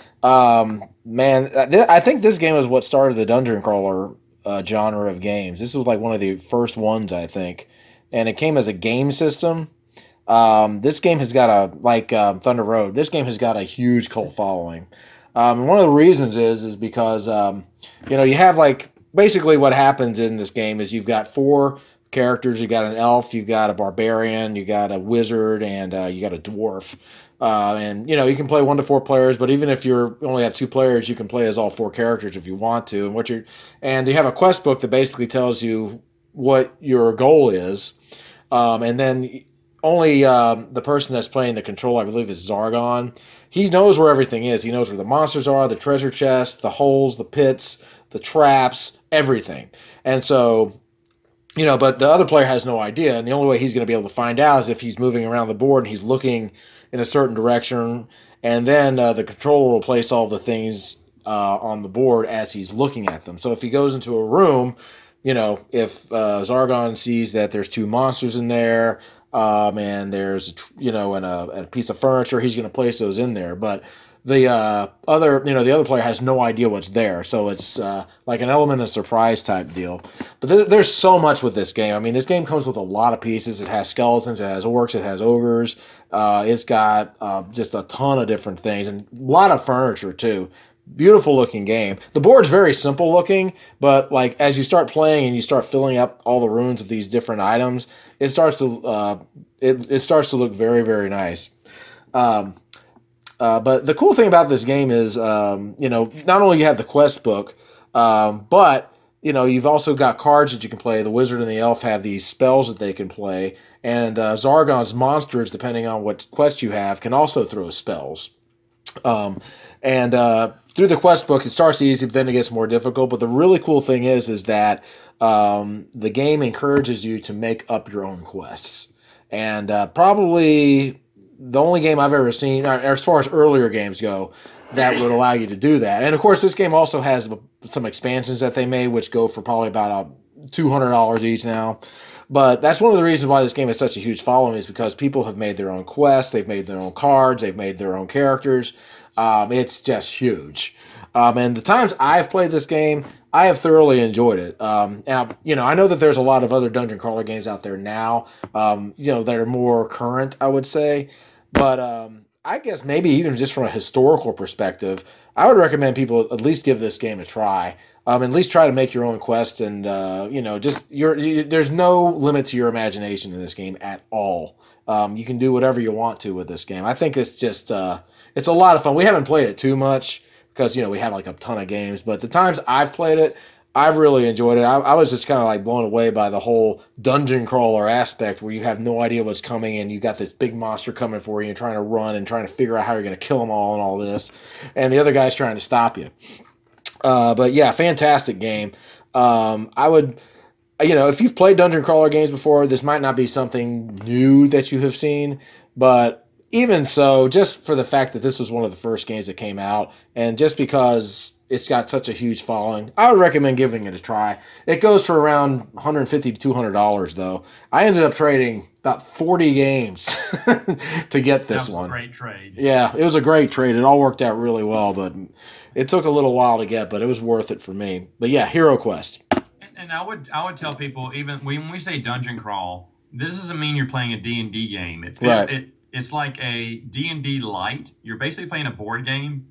man, I think this game is what started the dungeon crawler genre of games. This was like one of the first ones, I think, and it came as a game system. This game has got Thunder Road. This game has got a huge cult following. And one of the reasons is because you have basically what happens in this game is you've got four characters. You got an elf, you got a barbarian, you got a wizard, and you got a dwarf. And you can play 1 to 4 players, but even if you only have 2 players, you can play as all 4 characters if you want to. And you have a quest book that basically tells you what your goal is, and then only the person that's playing the controller, I believe, is Zargon. He knows where everything is. He knows where the monsters are, the treasure chests, the holes, the pits, the traps, everything. And so, but the other player has no idea, and the only way he's going to be able to find out is if he's moving around the board and he's looking in a certain direction, and then the controller will place all the things on the board as he's looking at them. So if he goes into a room, if Zargon sees that there's 2 monsters in there, and there's and a piece of furniture, he's going to place those in there. But the other player has no idea what's there, so it's like an element of surprise type deal. But there's so much with this game. I mean, this game comes with a lot of pieces. It has skeletons, it has orcs, it has ogres. It's got just a ton of different things and a lot of furniture too. Beautiful looking game. The board's very simple looking, but as you start playing and you start filling up all the runes with these different items, it starts to look very, very nice. But the cool thing about this game is, not only you have the quest book, but you've also got cards that you can play. The wizard and the elf have these spells that they can play, and Zargon's monsters, depending on what quest you have, can also throw spells. Through the quest book, it starts easy, but then it gets more difficult. But the really cool thing is that the game encourages you to make up your own quests. And probably the only game I've ever seen, as far as earlier games go, that would allow you to do that. And of course, this game also has some expansions that they made, which go for probably about $200 each now. But that's one of the reasons why this game has such a huge following, is because people have made their own quests, they've made their own cards, they've made their own characters. It's just huge. And the times I've played this game, I have thoroughly enjoyed it. And I know that there's a lot of other dungeon crawler games out there now, that are more current, I would say. But I guess maybe even just from a historical perspective, I would recommend people at least give this game a try. At least try to make your own quest, and there's no limit to your imagination in this game at all. You can do whatever you want to with this game. I think it's just it's a lot of fun. We haven't played it too much because we have a ton of games, but the times I've played it, I've really enjoyed it. I was just kind of blown away by the whole dungeon crawler aspect, where you have no idea what's coming, and you got this big monster coming for you, and trying to run and trying to figure out how you're going to kill them all and all this, and the other guy's trying to stop you. But yeah, fantastic game. I would, if you've played dungeon crawler games before, this might not be something new that you have seen, but even so, just for the fact that this was one of the first games that came out, and just because it's got such a huge following, I would recommend giving it a try. It goes for around $150 to $200, though. I ended up trading about 40 games to get this one. That was a great trade. Yeah, it was a great trade. It all worked out really well, but it took a little while to get, but it was worth it for me. But yeah, Hero Quest. And I would tell people, even when we say dungeon crawl, this doesn't mean you're playing a D&D game. It's like a D&D light. You're basically playing a board game,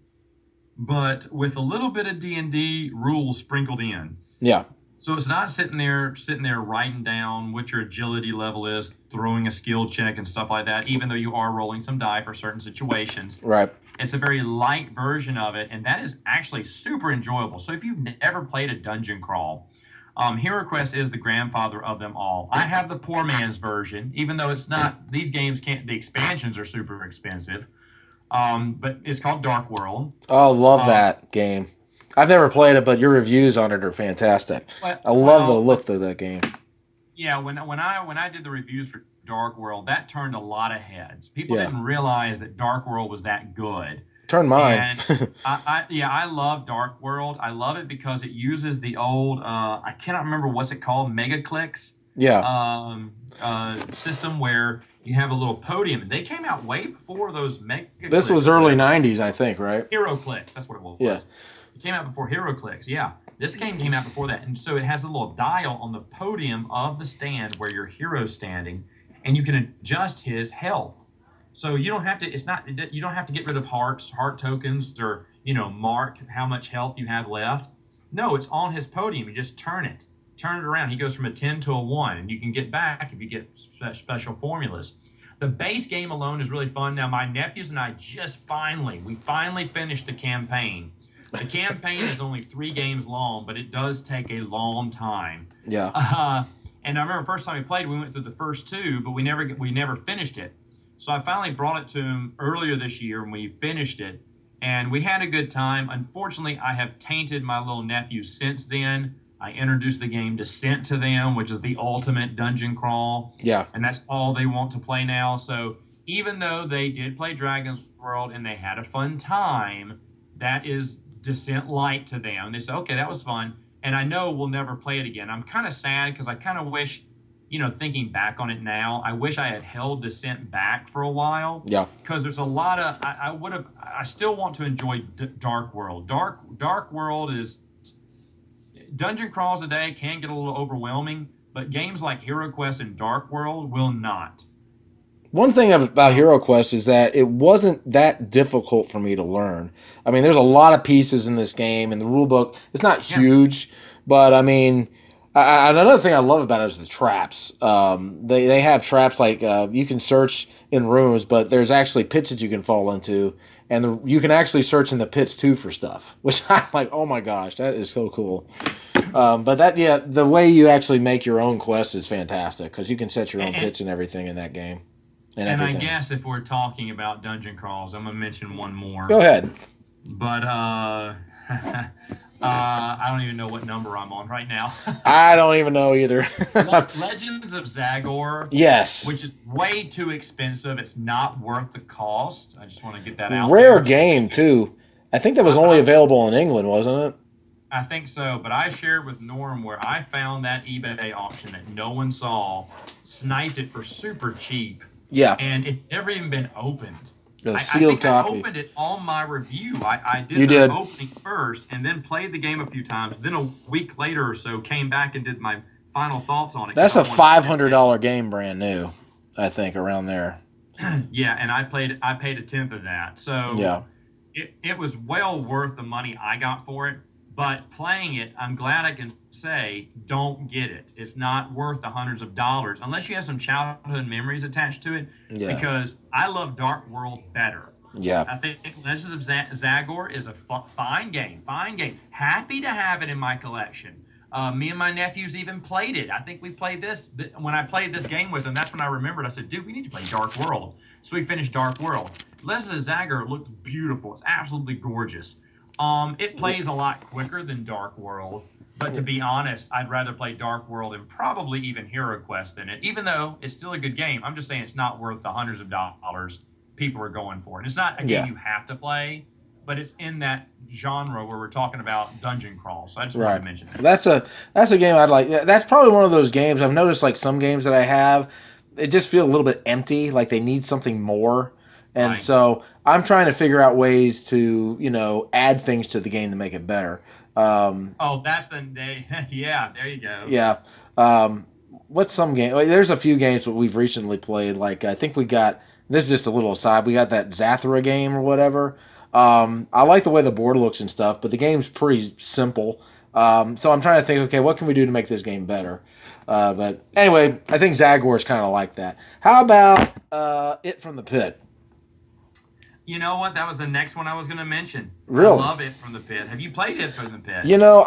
but with a little bit of D&D rules sprinkled in. Yeah. So it's not sitting there writing down what your agility level is, throwing a skill check and stuff like that, even though you are rolling some die for certain situations. Right. It's a very light version of it, and that is actually super enjoyable. So if you've never played a dungeon crawl, Hero Quest is the grandfather of them all. I have the poor man's version, even though it's not. These games can't. The expansions are super expensive, but it's called Dark World. Oh, love that game. I've never played it, but your reviews on it are fantastic. I love the look of that game. Yeah, when I did the reviews for Dark World, that turned a lot of heads. People Yeah. didn't realize that Dark World was that good. Turn mine. And I love Dark World. I love it because it uses the old, I cannot remember what's it called, Megaclicks Yeah. system where you have a little podium. And they came out way before those Megaclicks. This was early 90s, I think, right? HeroClix, that's what it was. Yeah. It came out before HeroClix, yeah. This game came out before that. And so it has a little dial on the podium of the stand where your hero's standing, and you can adjust his health. So you don't have to, you don't have to get rid of heart tokens, or, mark how much health you have left. No, it's on his podium. You just turn it around. He goes from a 10 to a 1, and you can get back if you get special formulas. The base game alone is really fun. Now, my nephews and I we finally finished the campaign. The campaign is only 3 games long, but it does take a long time. Yeah. And I remember the first time we played, we went through the first 2, but we never finished it. So I finally brought it to him earlier this year, and we finished it, and we had a good time. Unfortunately, I have tainted my little nephew since then. I introduced the game Descent to them, which is the ultimate dungeon crawl. Yeah. And that's all they want to play now. So even though they did play Dragon's World and they had a fun time, that is Descent light to them. They said, okay, that was fun. And I know we'll never play it again. I'm kind of sad because I kind of wish, thinking back on it now, I wish I had held Descent back for a while. Yeah. Because there's a lot of, I still want to enjoy Dark World. Dark World is, dungeon crawls a day can get a little overwhelming, but games like HeroQuest and Dark World will not. One thing about HeroQuest is that it wasn't that difficult for me to learn. I mean, there's a lot of pieces in this game, and the rule book, it's not huge, but I mean, another thing I love about it is the traps. They have traps like you can search in rooms, but there's actually pits that you can fall into, and you can actually search in the pits too for stuff, which I'm like, oh my gosh, that is so cool. But the way you actually make your own quests is fantastic because you can set your own pits and everything in that game. And I guess if we're talking about dungeon crawls, I'm going to mention one more. Go ahead. But I don't even know what number I'm on right now. I don't even know either. Legends of Zagor. Yes. Which is way too expensive. It's not worth the cost. I just want to get that out. Rare game, too. I think that was only available in England, wasn't it? I think so, but I shared with Norm where I found that eBay auction that no one saw, sniped it for super cheap. Yeah. And it's never even been opened. A sealed copy. I opened it on my review. I did the opening first and then played the game a few times. Then a week later or so came back and did my final thoughts on it. That's a $500 game brand new, I think, around there. Yeah, and I paid a tenth of that. So yeah. It was well worth the money I got for it. But playing it, I'm glad I can say, don't get it. It's not worth the hundreds of dollars unless you have some childhood memories attached to it. Yeah. Because I love Dark World better. Yeah. I think Legends of Zagor is a fine game. Fine game. Happy to have it in my collection. Me and my nephews even played it. I think we played this. When I played this game with them, that's when I remembered. I said, dude, we need to play Dark World. So we finished Dark World. Legends of Zagor looked beautiful. It's absolutely gorgeous. It plays a lot quicker than Dark World, but to be honest, I'd rather play Dark World and probably even HeroQuest than it. Even though it's still a good game, I'm just saying it's not worth the hundreds of dollars people are going for. And it's not a game you have to play, but it's in that genre where we're talking about dungeon crawl. So I just wanted to mention that. That's a game I'd like. That's probably one of those games I've noticed. Like some games that I have, it just feel a little bit empty. Like they need something more. And so I'm trying to figure out ways to, add things to the game to make it better. That's yeah, there you go. Yeah. What's some game? There's a few games that we've recently played. Like I think we got, this is just a little aside, we got that Zathura game or whatever. I like the way the board looks and stuff, but the game's pretty simple. So I'm trying to think, okay, what can we do to make this game better? But anyway, I think Zagor is kind of like that. How about It from the Pit? You know what? That was the next one I was going to mention. Really? I love It from the Pit. Have you played It from the Pit?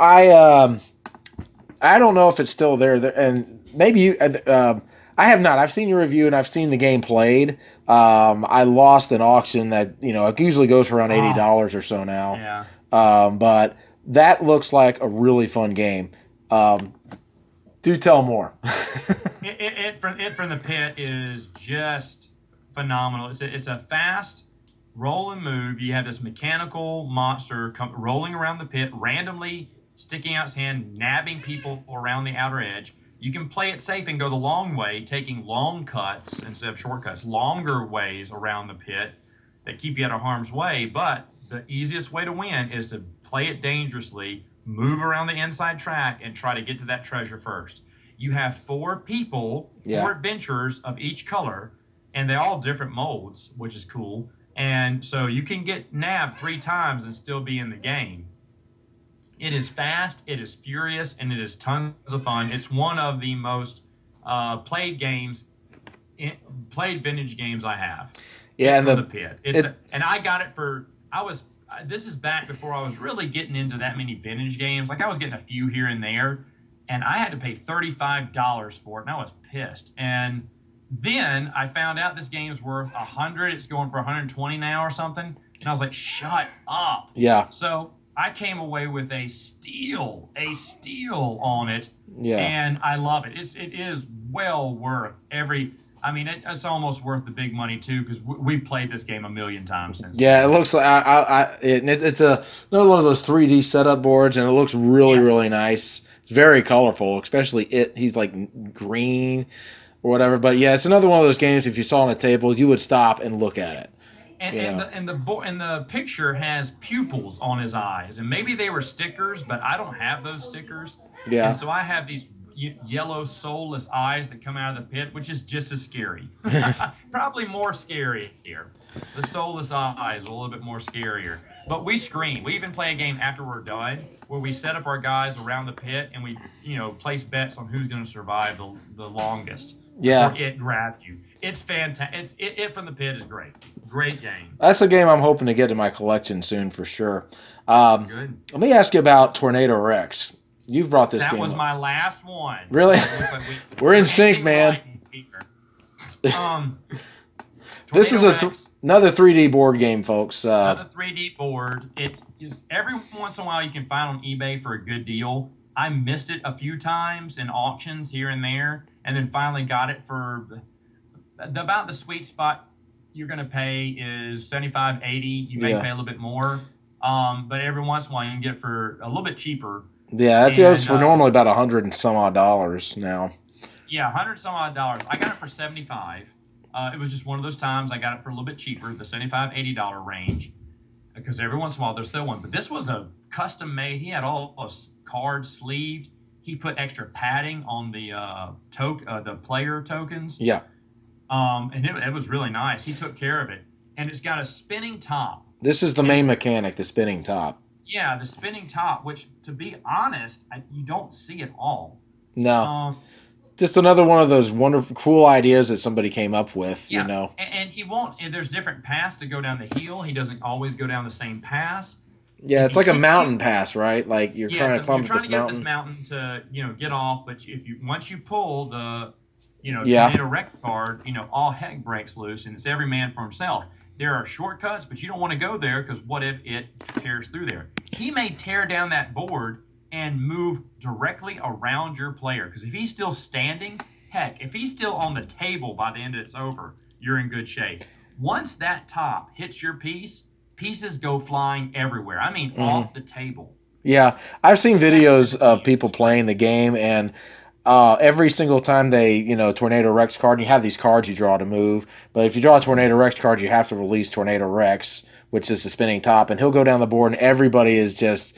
I don't know if it's still there. And maybe you. I have not. I've seen your review and I've seen the game played. I lost an auction that it usually goes for around $80 or so now. Yeah. But that looks like a really fun game. Tell Do tell more. It from the Pit is just phenomenal. It's a fast roll and move. You have this mechanical monster rolling around the pit, randomly sticking out its hand, nabbing people around the outer edge. You can play it safe and go the long way, taking long cuts instead of shortcuts, longer ways around the pit that keep you out of harm's way. But the easiest way to win is to play it dangerously, move around the inside track, and try to get to that treasure first. You have 4 people, 4 adventurers of each color, and they're all different molds, which is cool. And so you can get nabbed 3 times and still be in the game. It is fast, it is furious, and it is tons of fun. It's one of the most played vintage games I have. Yeah, and the Pit. And I got it for. This is back before I was really getting into that many vintage games. Like I was getting a few here and there, and I had to pay $35 for it, and I was pissed. And then I found out this game's worth $100. It's going for $120 now or something. And I was like, shut up. Yeah. So I came away with a steal on it. Yeah. And I love it. It is well worth every. I mean, it's almost worth the big money too, because we've played this game a million times since. Yeah, it looks like it's another one of those 3D setup boards, and it looks really really nice. It's very colorful, especially he's like green or whatever. But yeah, it's another one of those games. If you saw on a table, you would stop and look at it. And the picture has pupils on his eyes, and maybe they were stickers, but I don't have those stickers. Yeah. And so I have these yellow soulless eyes that come out of the pit, which is just as scary. Probably more scary here. The soulless eyes are a little bit more scarier. But we scream. We even play a game after we're done where we set up our guys around the pit and we, place bets on who's going to survive the longest. Yeah. Before it grabs you. It's fantastic. It from the Pit is great. Great game. That's a game I'm hoping to get in my collection soon for sure. Good. Let me ask you about Tornado Rex. You've brought this game That was up. my last one. Really? We're in sync, man. This is another 3D board game, folks. Another 3D board. It's every once in a while you can find on eBay for a good deal. I missed it a few times in auctions here and there, and then finally got it for about the sweet spot you're going to pay is $75, $80. You may pay a little bit more, but every once in a while you can get it for a little bit cheaper. Yeah, it goes for normally about $100 and some odd now. Yeah, $100 some odd. I got it for $75. It was just one of those times I got it for a little bit cheaper, the $75, $80 range, because every once in a while there's still one. But this was a custom made. He had all those cards sleeved. He put extra padding on the player tokens. Yeah. And it was really nice. He took care of it, and it's got a spinning top. This is the main mechanic, the spinning top. Yeah, the spinning top, which, to be honest, you don't see at all. No. Just another one of those wonderful, cool ideas that somebody came up with, And he won't. And there's different paths to go down the hill. He doesn't always go down the same pass. Yeah, it's like a mountain pass, right? Like you're trying to climb this mountain. To get off, but once you pull the Tornado Rex card, all heck breaks loose, and it's every man for himself. There are shortcuts, but you don't want to go there because what if it tears through there? He may tear down that board and move directly around your player, because if he's still standing, heck, if he's still on the table by the end it's over, you're in good shape. Once that top hits your piece, pieces go flying everywhere. I mean, off the table. Yeah, I've seen videos of people playing the game, and every single time they, Tornado Rex card, you have these cards you draw to move. But if you draw a Tornado Rex card, you have to release Tornado Rex, which is the spinning top, and he'll go down the board, and everybody is just,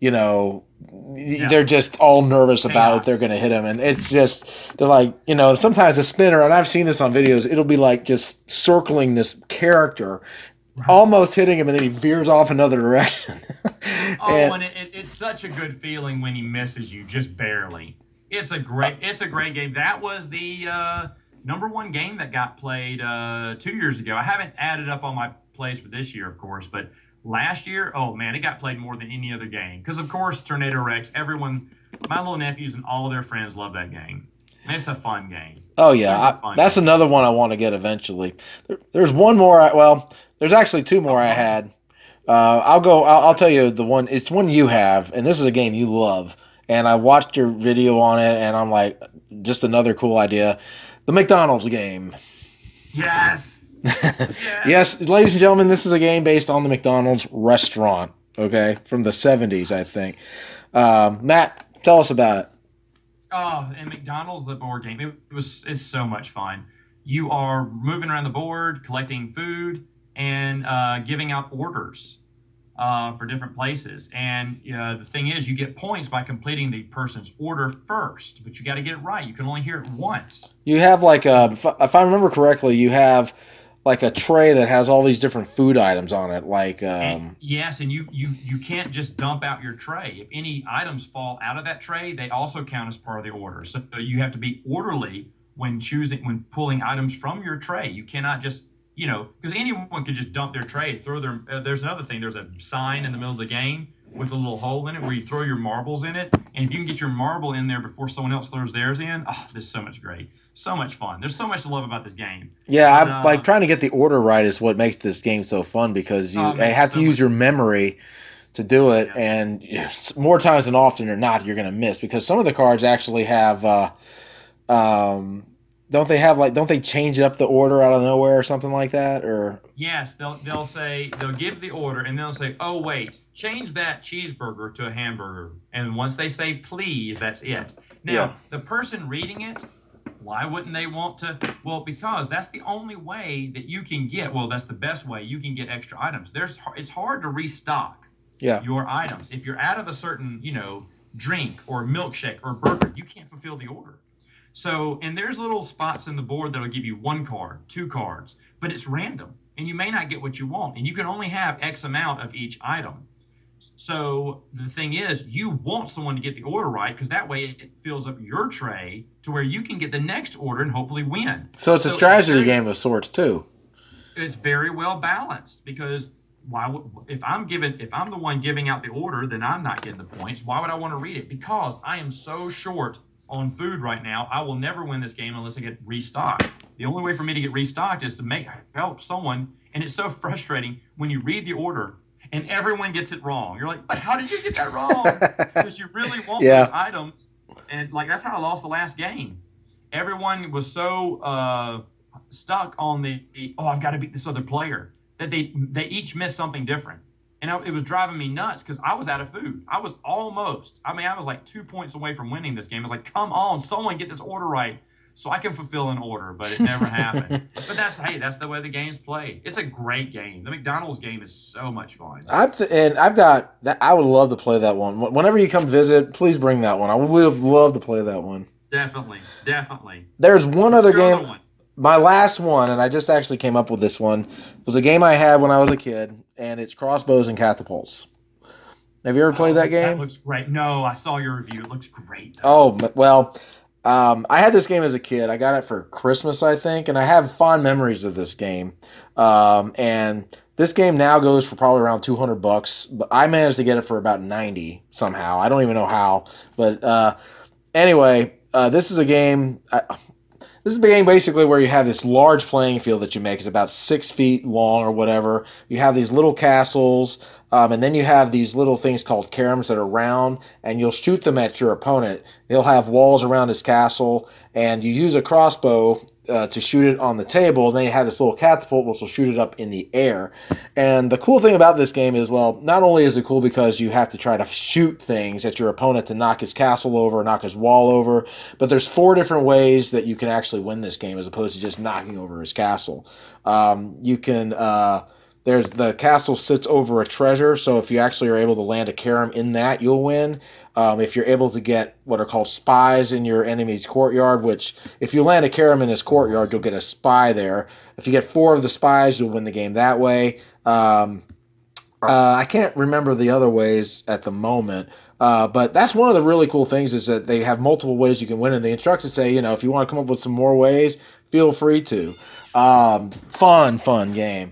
they're just all nervous about if they're going to hit him. And it's just, they're like, sometimes a spinner, and I've seen this on videos, it'll be like just circling this character, almost hitting him, and then he veers off another direction. and it's such a good feeling when he misses you, just barely. It's a great game. That was the #1 game that got played 2 years ago. I haven't added up on my plays for this year, of course, but last year, oh man, it got played more than any other game. Because of course, Tornado Rex, everyone, my little nephews and all their friends love that game. It's a fun game. Oh yeah, that's another one I want to get eventually. There's one more. There's actually 2 more I had. I'll tell you the one. It's one you have, and this is a game you love. and I watched your video on it, and I'm like, just another cool idea. The McDonald's game. Yes. Yes, ladies and gentlemen, this is a game based on the McDonald's restaurant, okay, from the 70s, I think. Matt, tell us about it. Oh, and McDonald's, the board game, it's so much fun. You are moving around the board, collecting food, and giving out orders for different places. And the thing is, you get points by completing the person's order first, but you got to get it right. You can only hear it once. You have like if I remember correctly, you have like a tray that has all these different food items on it. Like yes, and you can't just dump out your tray. If any items fall out of that tray, they also count as part of the order. So you have to be orderly when pulling items from your tray. You cannot just because anyone could just dump their tray, throw their. There's another thing. There's a sign in the middle of the game with a little hole in it where you throw your marbles in it, and if you can get your marble in there before someone else throws theirs in, there's so much fun. There's so much to love about this game. Yeah, I'm like trying to get the order right is what makes this game so fun because you have to use your memory to do it, and more times than often or not, you're going to miss because some of the cards actually have. Don't they change up the order out of nowhere or something like that? Or yes, they'll give the order and they'll say, oh wait, change that cheeseburger to a hamburger. And once they say please, that's it. Now the person reading it, why wouldn't they want to? Well, because that's the only way that you can get. Well, that's the best way you can get extra items. It's hard to restock your items if you're out of a certain drink or milkshake or burger. You can't fulfill the order. So, and there's little spots in the board that'll give you 1 card, 2 cards, but it's random, and you may not get what you want, and you can only have X amount of each item. So the thing is, you want someone to get the order right, because that way it fills up your tray to where you can get the next order and hopefully win. So it's a strategy game of sorts too. It's very well balanced because if I'm the one giving out the order, then I'm not getting the points. Why would I want to read it? Because I am so short on food right now. I will never win this game unless I get restocked. The only way for me to get restocked is to help someone, and it's so frustrating when you read the order and everyone gets it wrong. You're like, but how did you get that wrong? Because you really want those items, and like that's how I lost the last game. Everyone was so stuck on I've got to beat this other player that they each missed something different. And it was driving me nuts because I was out of food. I was like 2 points away from winning this game. I was like, come on, someone get this order right so I can fulfill an order, but it never happened. But that's the way the game's played. It's a great game. The McDonald's game is so much fun. I've got that. I would love to play that one. Whenever you come visit, please bring that one. I would have loved to play that one. Definitely. There's one other game. My last one, and I just actually came up with this one, was a game I had when I was a kid, and it's Crossbows and Catapults. Have you ever played that game? That looks great. No, I saw your review. It looks great. Oh, well, I had this game as a kid. I got it for Christmas, I think, and I have fond memories of this game. And this game now goes for probably around $200, but I managed to get it for about 90 somehow. I don't even know how. But anyway, this is a game... This is a game basically where you have this large playing field that you make. It's about 6 feet long or whatever. You have these little castles, and then you have these little things called caroms that are round, and you'll shoot them at your opponent. He'll have walls around his castle, and you use a crossbow to shoot it on the table. And then you have this little catapult which will shoot it up in the air. And the cool thing about this game is, well, not only is it cool because you have to try to shoot things at your opponent to knock his castle over, knock his wall over, but there's 4 different ways that you can actually win this game as opposed to just knocking over his castle. You can... There's the castle sits over a treasure, so if you actually are able to land a carom in that, you'll win. If you're able to get what are called spies in your enemy's courtyard, which if you land a carom in his courtyard, you'll get a spy there. If you get 4 of the spies, you'll win the game that way. I can't remember the other ways at the moment, but that's one of the really cool things is that they have multiple ways you can win, and the instructions say, if you want to come up with some more ways, feel free to. Fun game.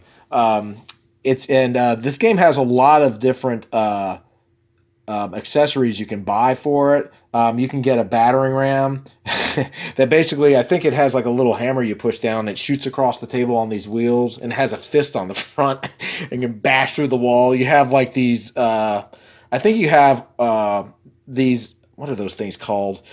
This game has a lot of different accessories you can buy for it. You can get a battering ram that basically, I think it has like a little hammer you push down. It shoots across the table on these wheels and has a fist on the front and can bash through the wall. You have like these, I think you have these, what are those things called?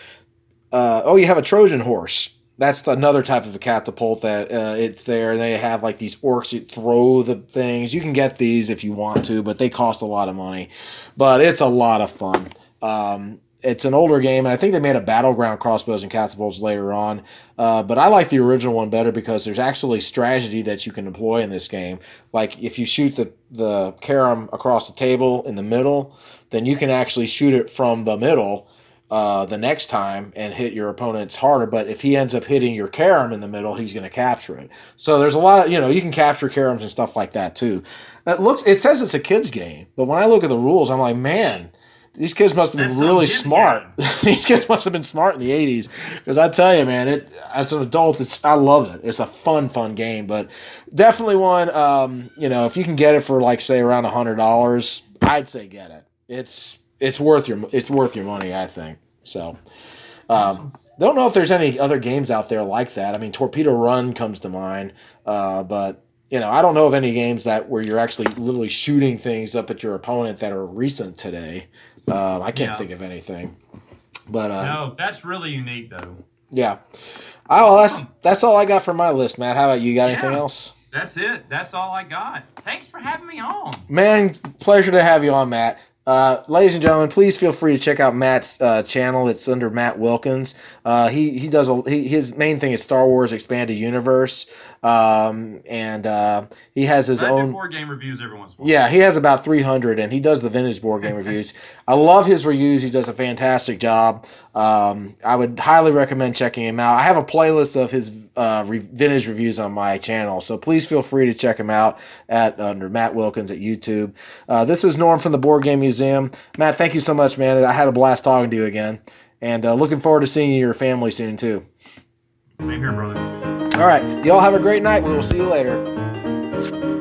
You have a Trojan horse. That's another type of a catapult that it's there. And they have like these orcs that throw the things. You can get these if you want to, but they cost a lot of money. But it's a lot of fun. It's an older game, and I think they made a battleground crossbows and catapults later on. But I like the original one better because there's actually strategy that you can employ in this game. Like if you shoot the carom across the table in the middle, then you can actually shoot it from the middle the next time and hit your opponent's harder. But if he ends up hitting your carom in the middle, he's going to capture it. So there's a lot of, you can capture caroms and stuff like that too. It says it's a kid's game, but when I look at the rules, I'm like, man, these kids must have been really smart. These kids must have been smart in the 80s. Because I tell you, man, as an adult, I love it. It's a fun game. But definitely one, if you can get it for, like, say, around $100, I'd say get it. It's worth your money, I think. So, awesome. Don't know if there's any other games out there like that. I mean, Torpedo Run comes to mind, but I don't know of any games where you're actually literally shooting things up at your opponent that are recent today. I can't think of anything. But no, that's really unique though. Yeah. That's all I got for my list, Matt. How about you? Got anything else? That's it. That's all I got. Thanks for having me on. Man, pleasure to have you on, Matt. Ladies and gentlemen, please feel free to check out Matt's channel. It's under Matt Wilkins. He does his main thing is Star Wars Expanded Universe, and he has his own board game reviews every once in a while. Yeah, he has about 300, and he does the vintage board game reviews. I love his reviews. He does a fantastic job. I would highly recommend checking him out. I have a playlist of his vintage reviews on my channel, so please feel free to check him out under Matt Wilkins at YouTube. This is Norm from the Board Game Museum. Matt, thank you so much, man. I had a blast talking to you again, and looking forward to seeing you and your family soon, too. Same here, brother. All right. Y'all have a great night. We will see you later.